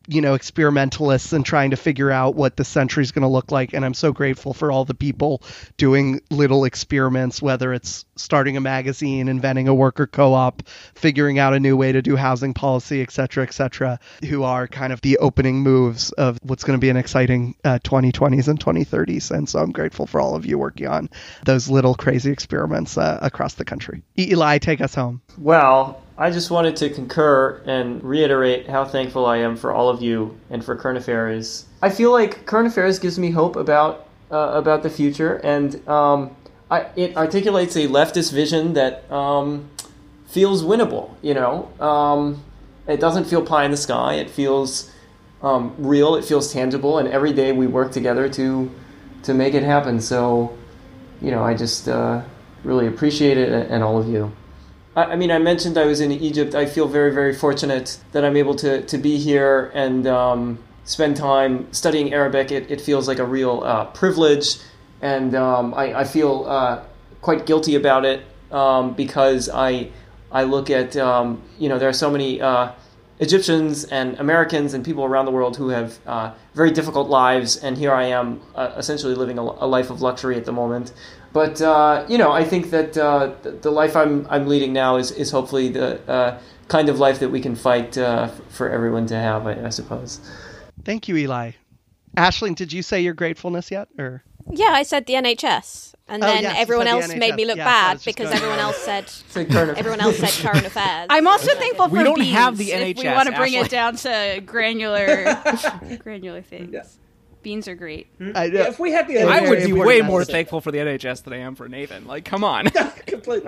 experimentalists and trying to figure out what the century is going to look like. And I'm so grateful for all the people doing little experiments, whether it's starting a magazine, inventing a worker co-op, figuring out a new way to do housing policy, et cetera, who are kind of the opening moves of what's going to be an exciting 2020s and 2030s. And so I'm grateful for all of you working on those little crazy experiments across the country. Eli, take us home. Well, I just wanted to concur and reiterate how thankful I am for all of you and for Current Affairs. I feel like Current Affairs gives me hope about the future, and it articulates a leftist vision that feels winnable. It doesn't feel pie in the sky. It feels real. It feels tangible, and every day we work together to make it happen. So, I just really appreciate it, and all of you. I mentioned I was in Egypt. I feel very, very fortunate that I'm able to be here and spend time studying Arabic. It feels like a real privilege, and I feel quite guilty about it because I look at, there are so many Egyptians and Americans and people around the world who have very difficult lives, and here I am essentially living a life of luxury at the moment. But, I think that the life I'm leading now is hopefully the kind of life that we can fight for everyone to have, I suppose. Thank you, Eli. Aisling, did you say your gratefulness yet? Or? Yeah, I said the NHS. And then yes, everyone else NHS. made me look bad because everyone else said current affairs. I'm also thankful for We don't beans, have the if we NHS, want to bring Ashley. it down to granular things. Yeah. Beans are great. I know. Yeah, if we had the I would NHS, be we way wouldn't more have to say- thankful for the NHS than I am for Nathan. Like, come on. Completely.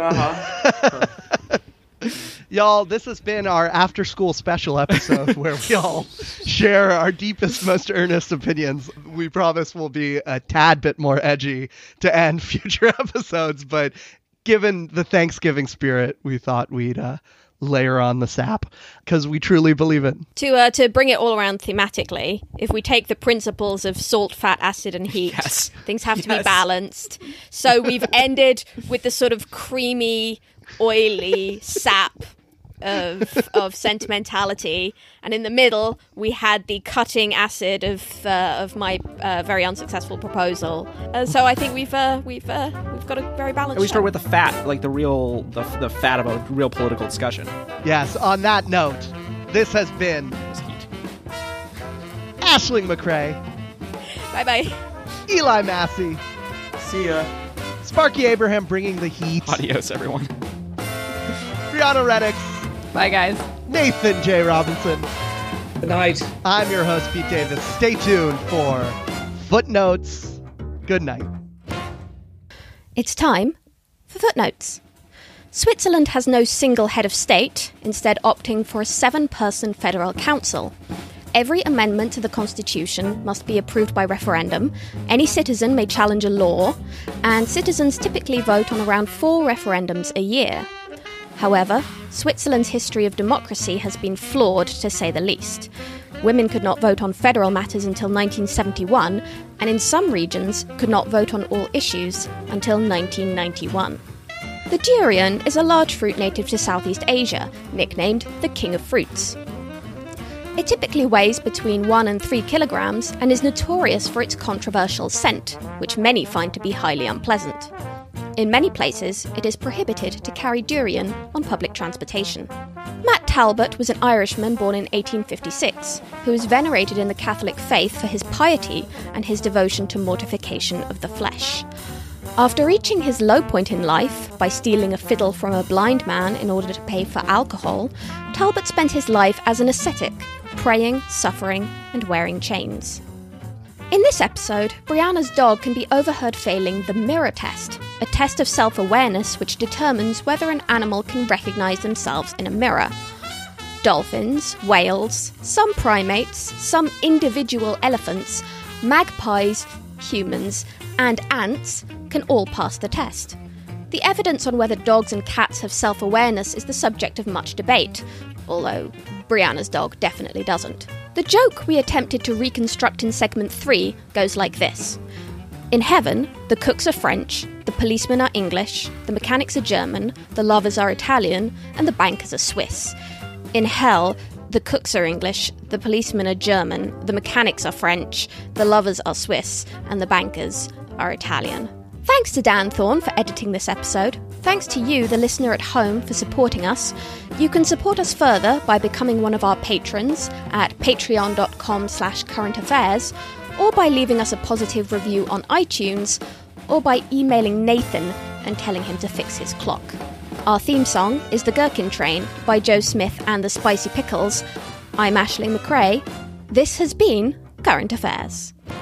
Y'all, this has been our after school special episode where we all share our deepest, most earnest opinions. We promise we'll be a tad bit more edgy to end future episodes, but given the Thanksgiving spirit, we thought we'd layer on the sap because we truly believe it. To bring it all around thematically, if we take the principles of salt, fat, acid, and heat, Yes. things have to be balanced. So we've ended with the sort of creamy, oily sap of sentimentality, and in the middle we had the cutting acid of my very unsuccessful proposal. So I think we've got a very balanced. We start show. with the fat, like the fat of a real political discussion. Yes, on that note, this has been Aisling McRae, Bye bye. Eli Massey, See ya. Sparky Abraham bringing the heat, Adios, everyone. Brianna Reddick, Bye, guys. Nathan J. Robinson. Good night. I'm your host, Pete Davis. Stay tuned for Footnotes. Good night. It's time for footnotes. Switzerland has no single head of state, instead opting for a 7-person federal council. Every amendment to the constitution must be approved by referendum, any citizen may challenge a law, and citizens typically vote on around 4 referendums a year. However, Switzerland's history of democracy has been flawed, to say the least. Women could not vote on federal matters until 1971, and in some regions could not vote on all issues until 1991. The durian is a large fruit native to Southeast Asia, nicknamed the king of fruits. It typically weighs between 1 and 3 kilograms and is notorious for its controversial scent, which many find to be highly unpleasant. In many places, it is prohibited to carry durian on public transportation. Matt Talbot was an Irishman born in 1856, who is venerated in the Catholic faith for his piety and his devotion to mortification of the flesh. After reaching his low point in life by stealing a fiddle from a blind man in order to pay for alcohol, Talbot spent his life as an ascetic, praying, suffering, and wearing chains. In this episode, Brianna's dog can be overheard failing the mirror test, a test of self-awareness which determines whether an animal can recognize themselves in a mirror. Dolphins, whales, some primates, some individual elephants, magpies, humans, and ants can all pass the test. The evidence on whether dogs and cats have self-awareness is the subject of much debate, although Brianna's dog definitely doesn't. The joke we attempted to reconstruct in segment 3 goes like this. In heaven, the cooks are French, the policemen are English, the mechanics are German, the lovers are Italian, and the bankers are Swiss. In hell, The cooks are English, the policemen are German, the mechanics are French, the lovers are Swiss, and the bankers are Italian. Thanks to Dan Thorne for editing this episode. Thanks to you, the listener at home, for supporting us. You can support us further by becoming one of our patrons at patreon.com/currentaffairs, or by leaving us a positive review on iTunes, or by emailing Nathan and telling him to fix his clock. Our theme song is The Gherkin Train by Joe Smith and the Spicy Pickles. I'm Ashley McRae. This has been Current Affairs.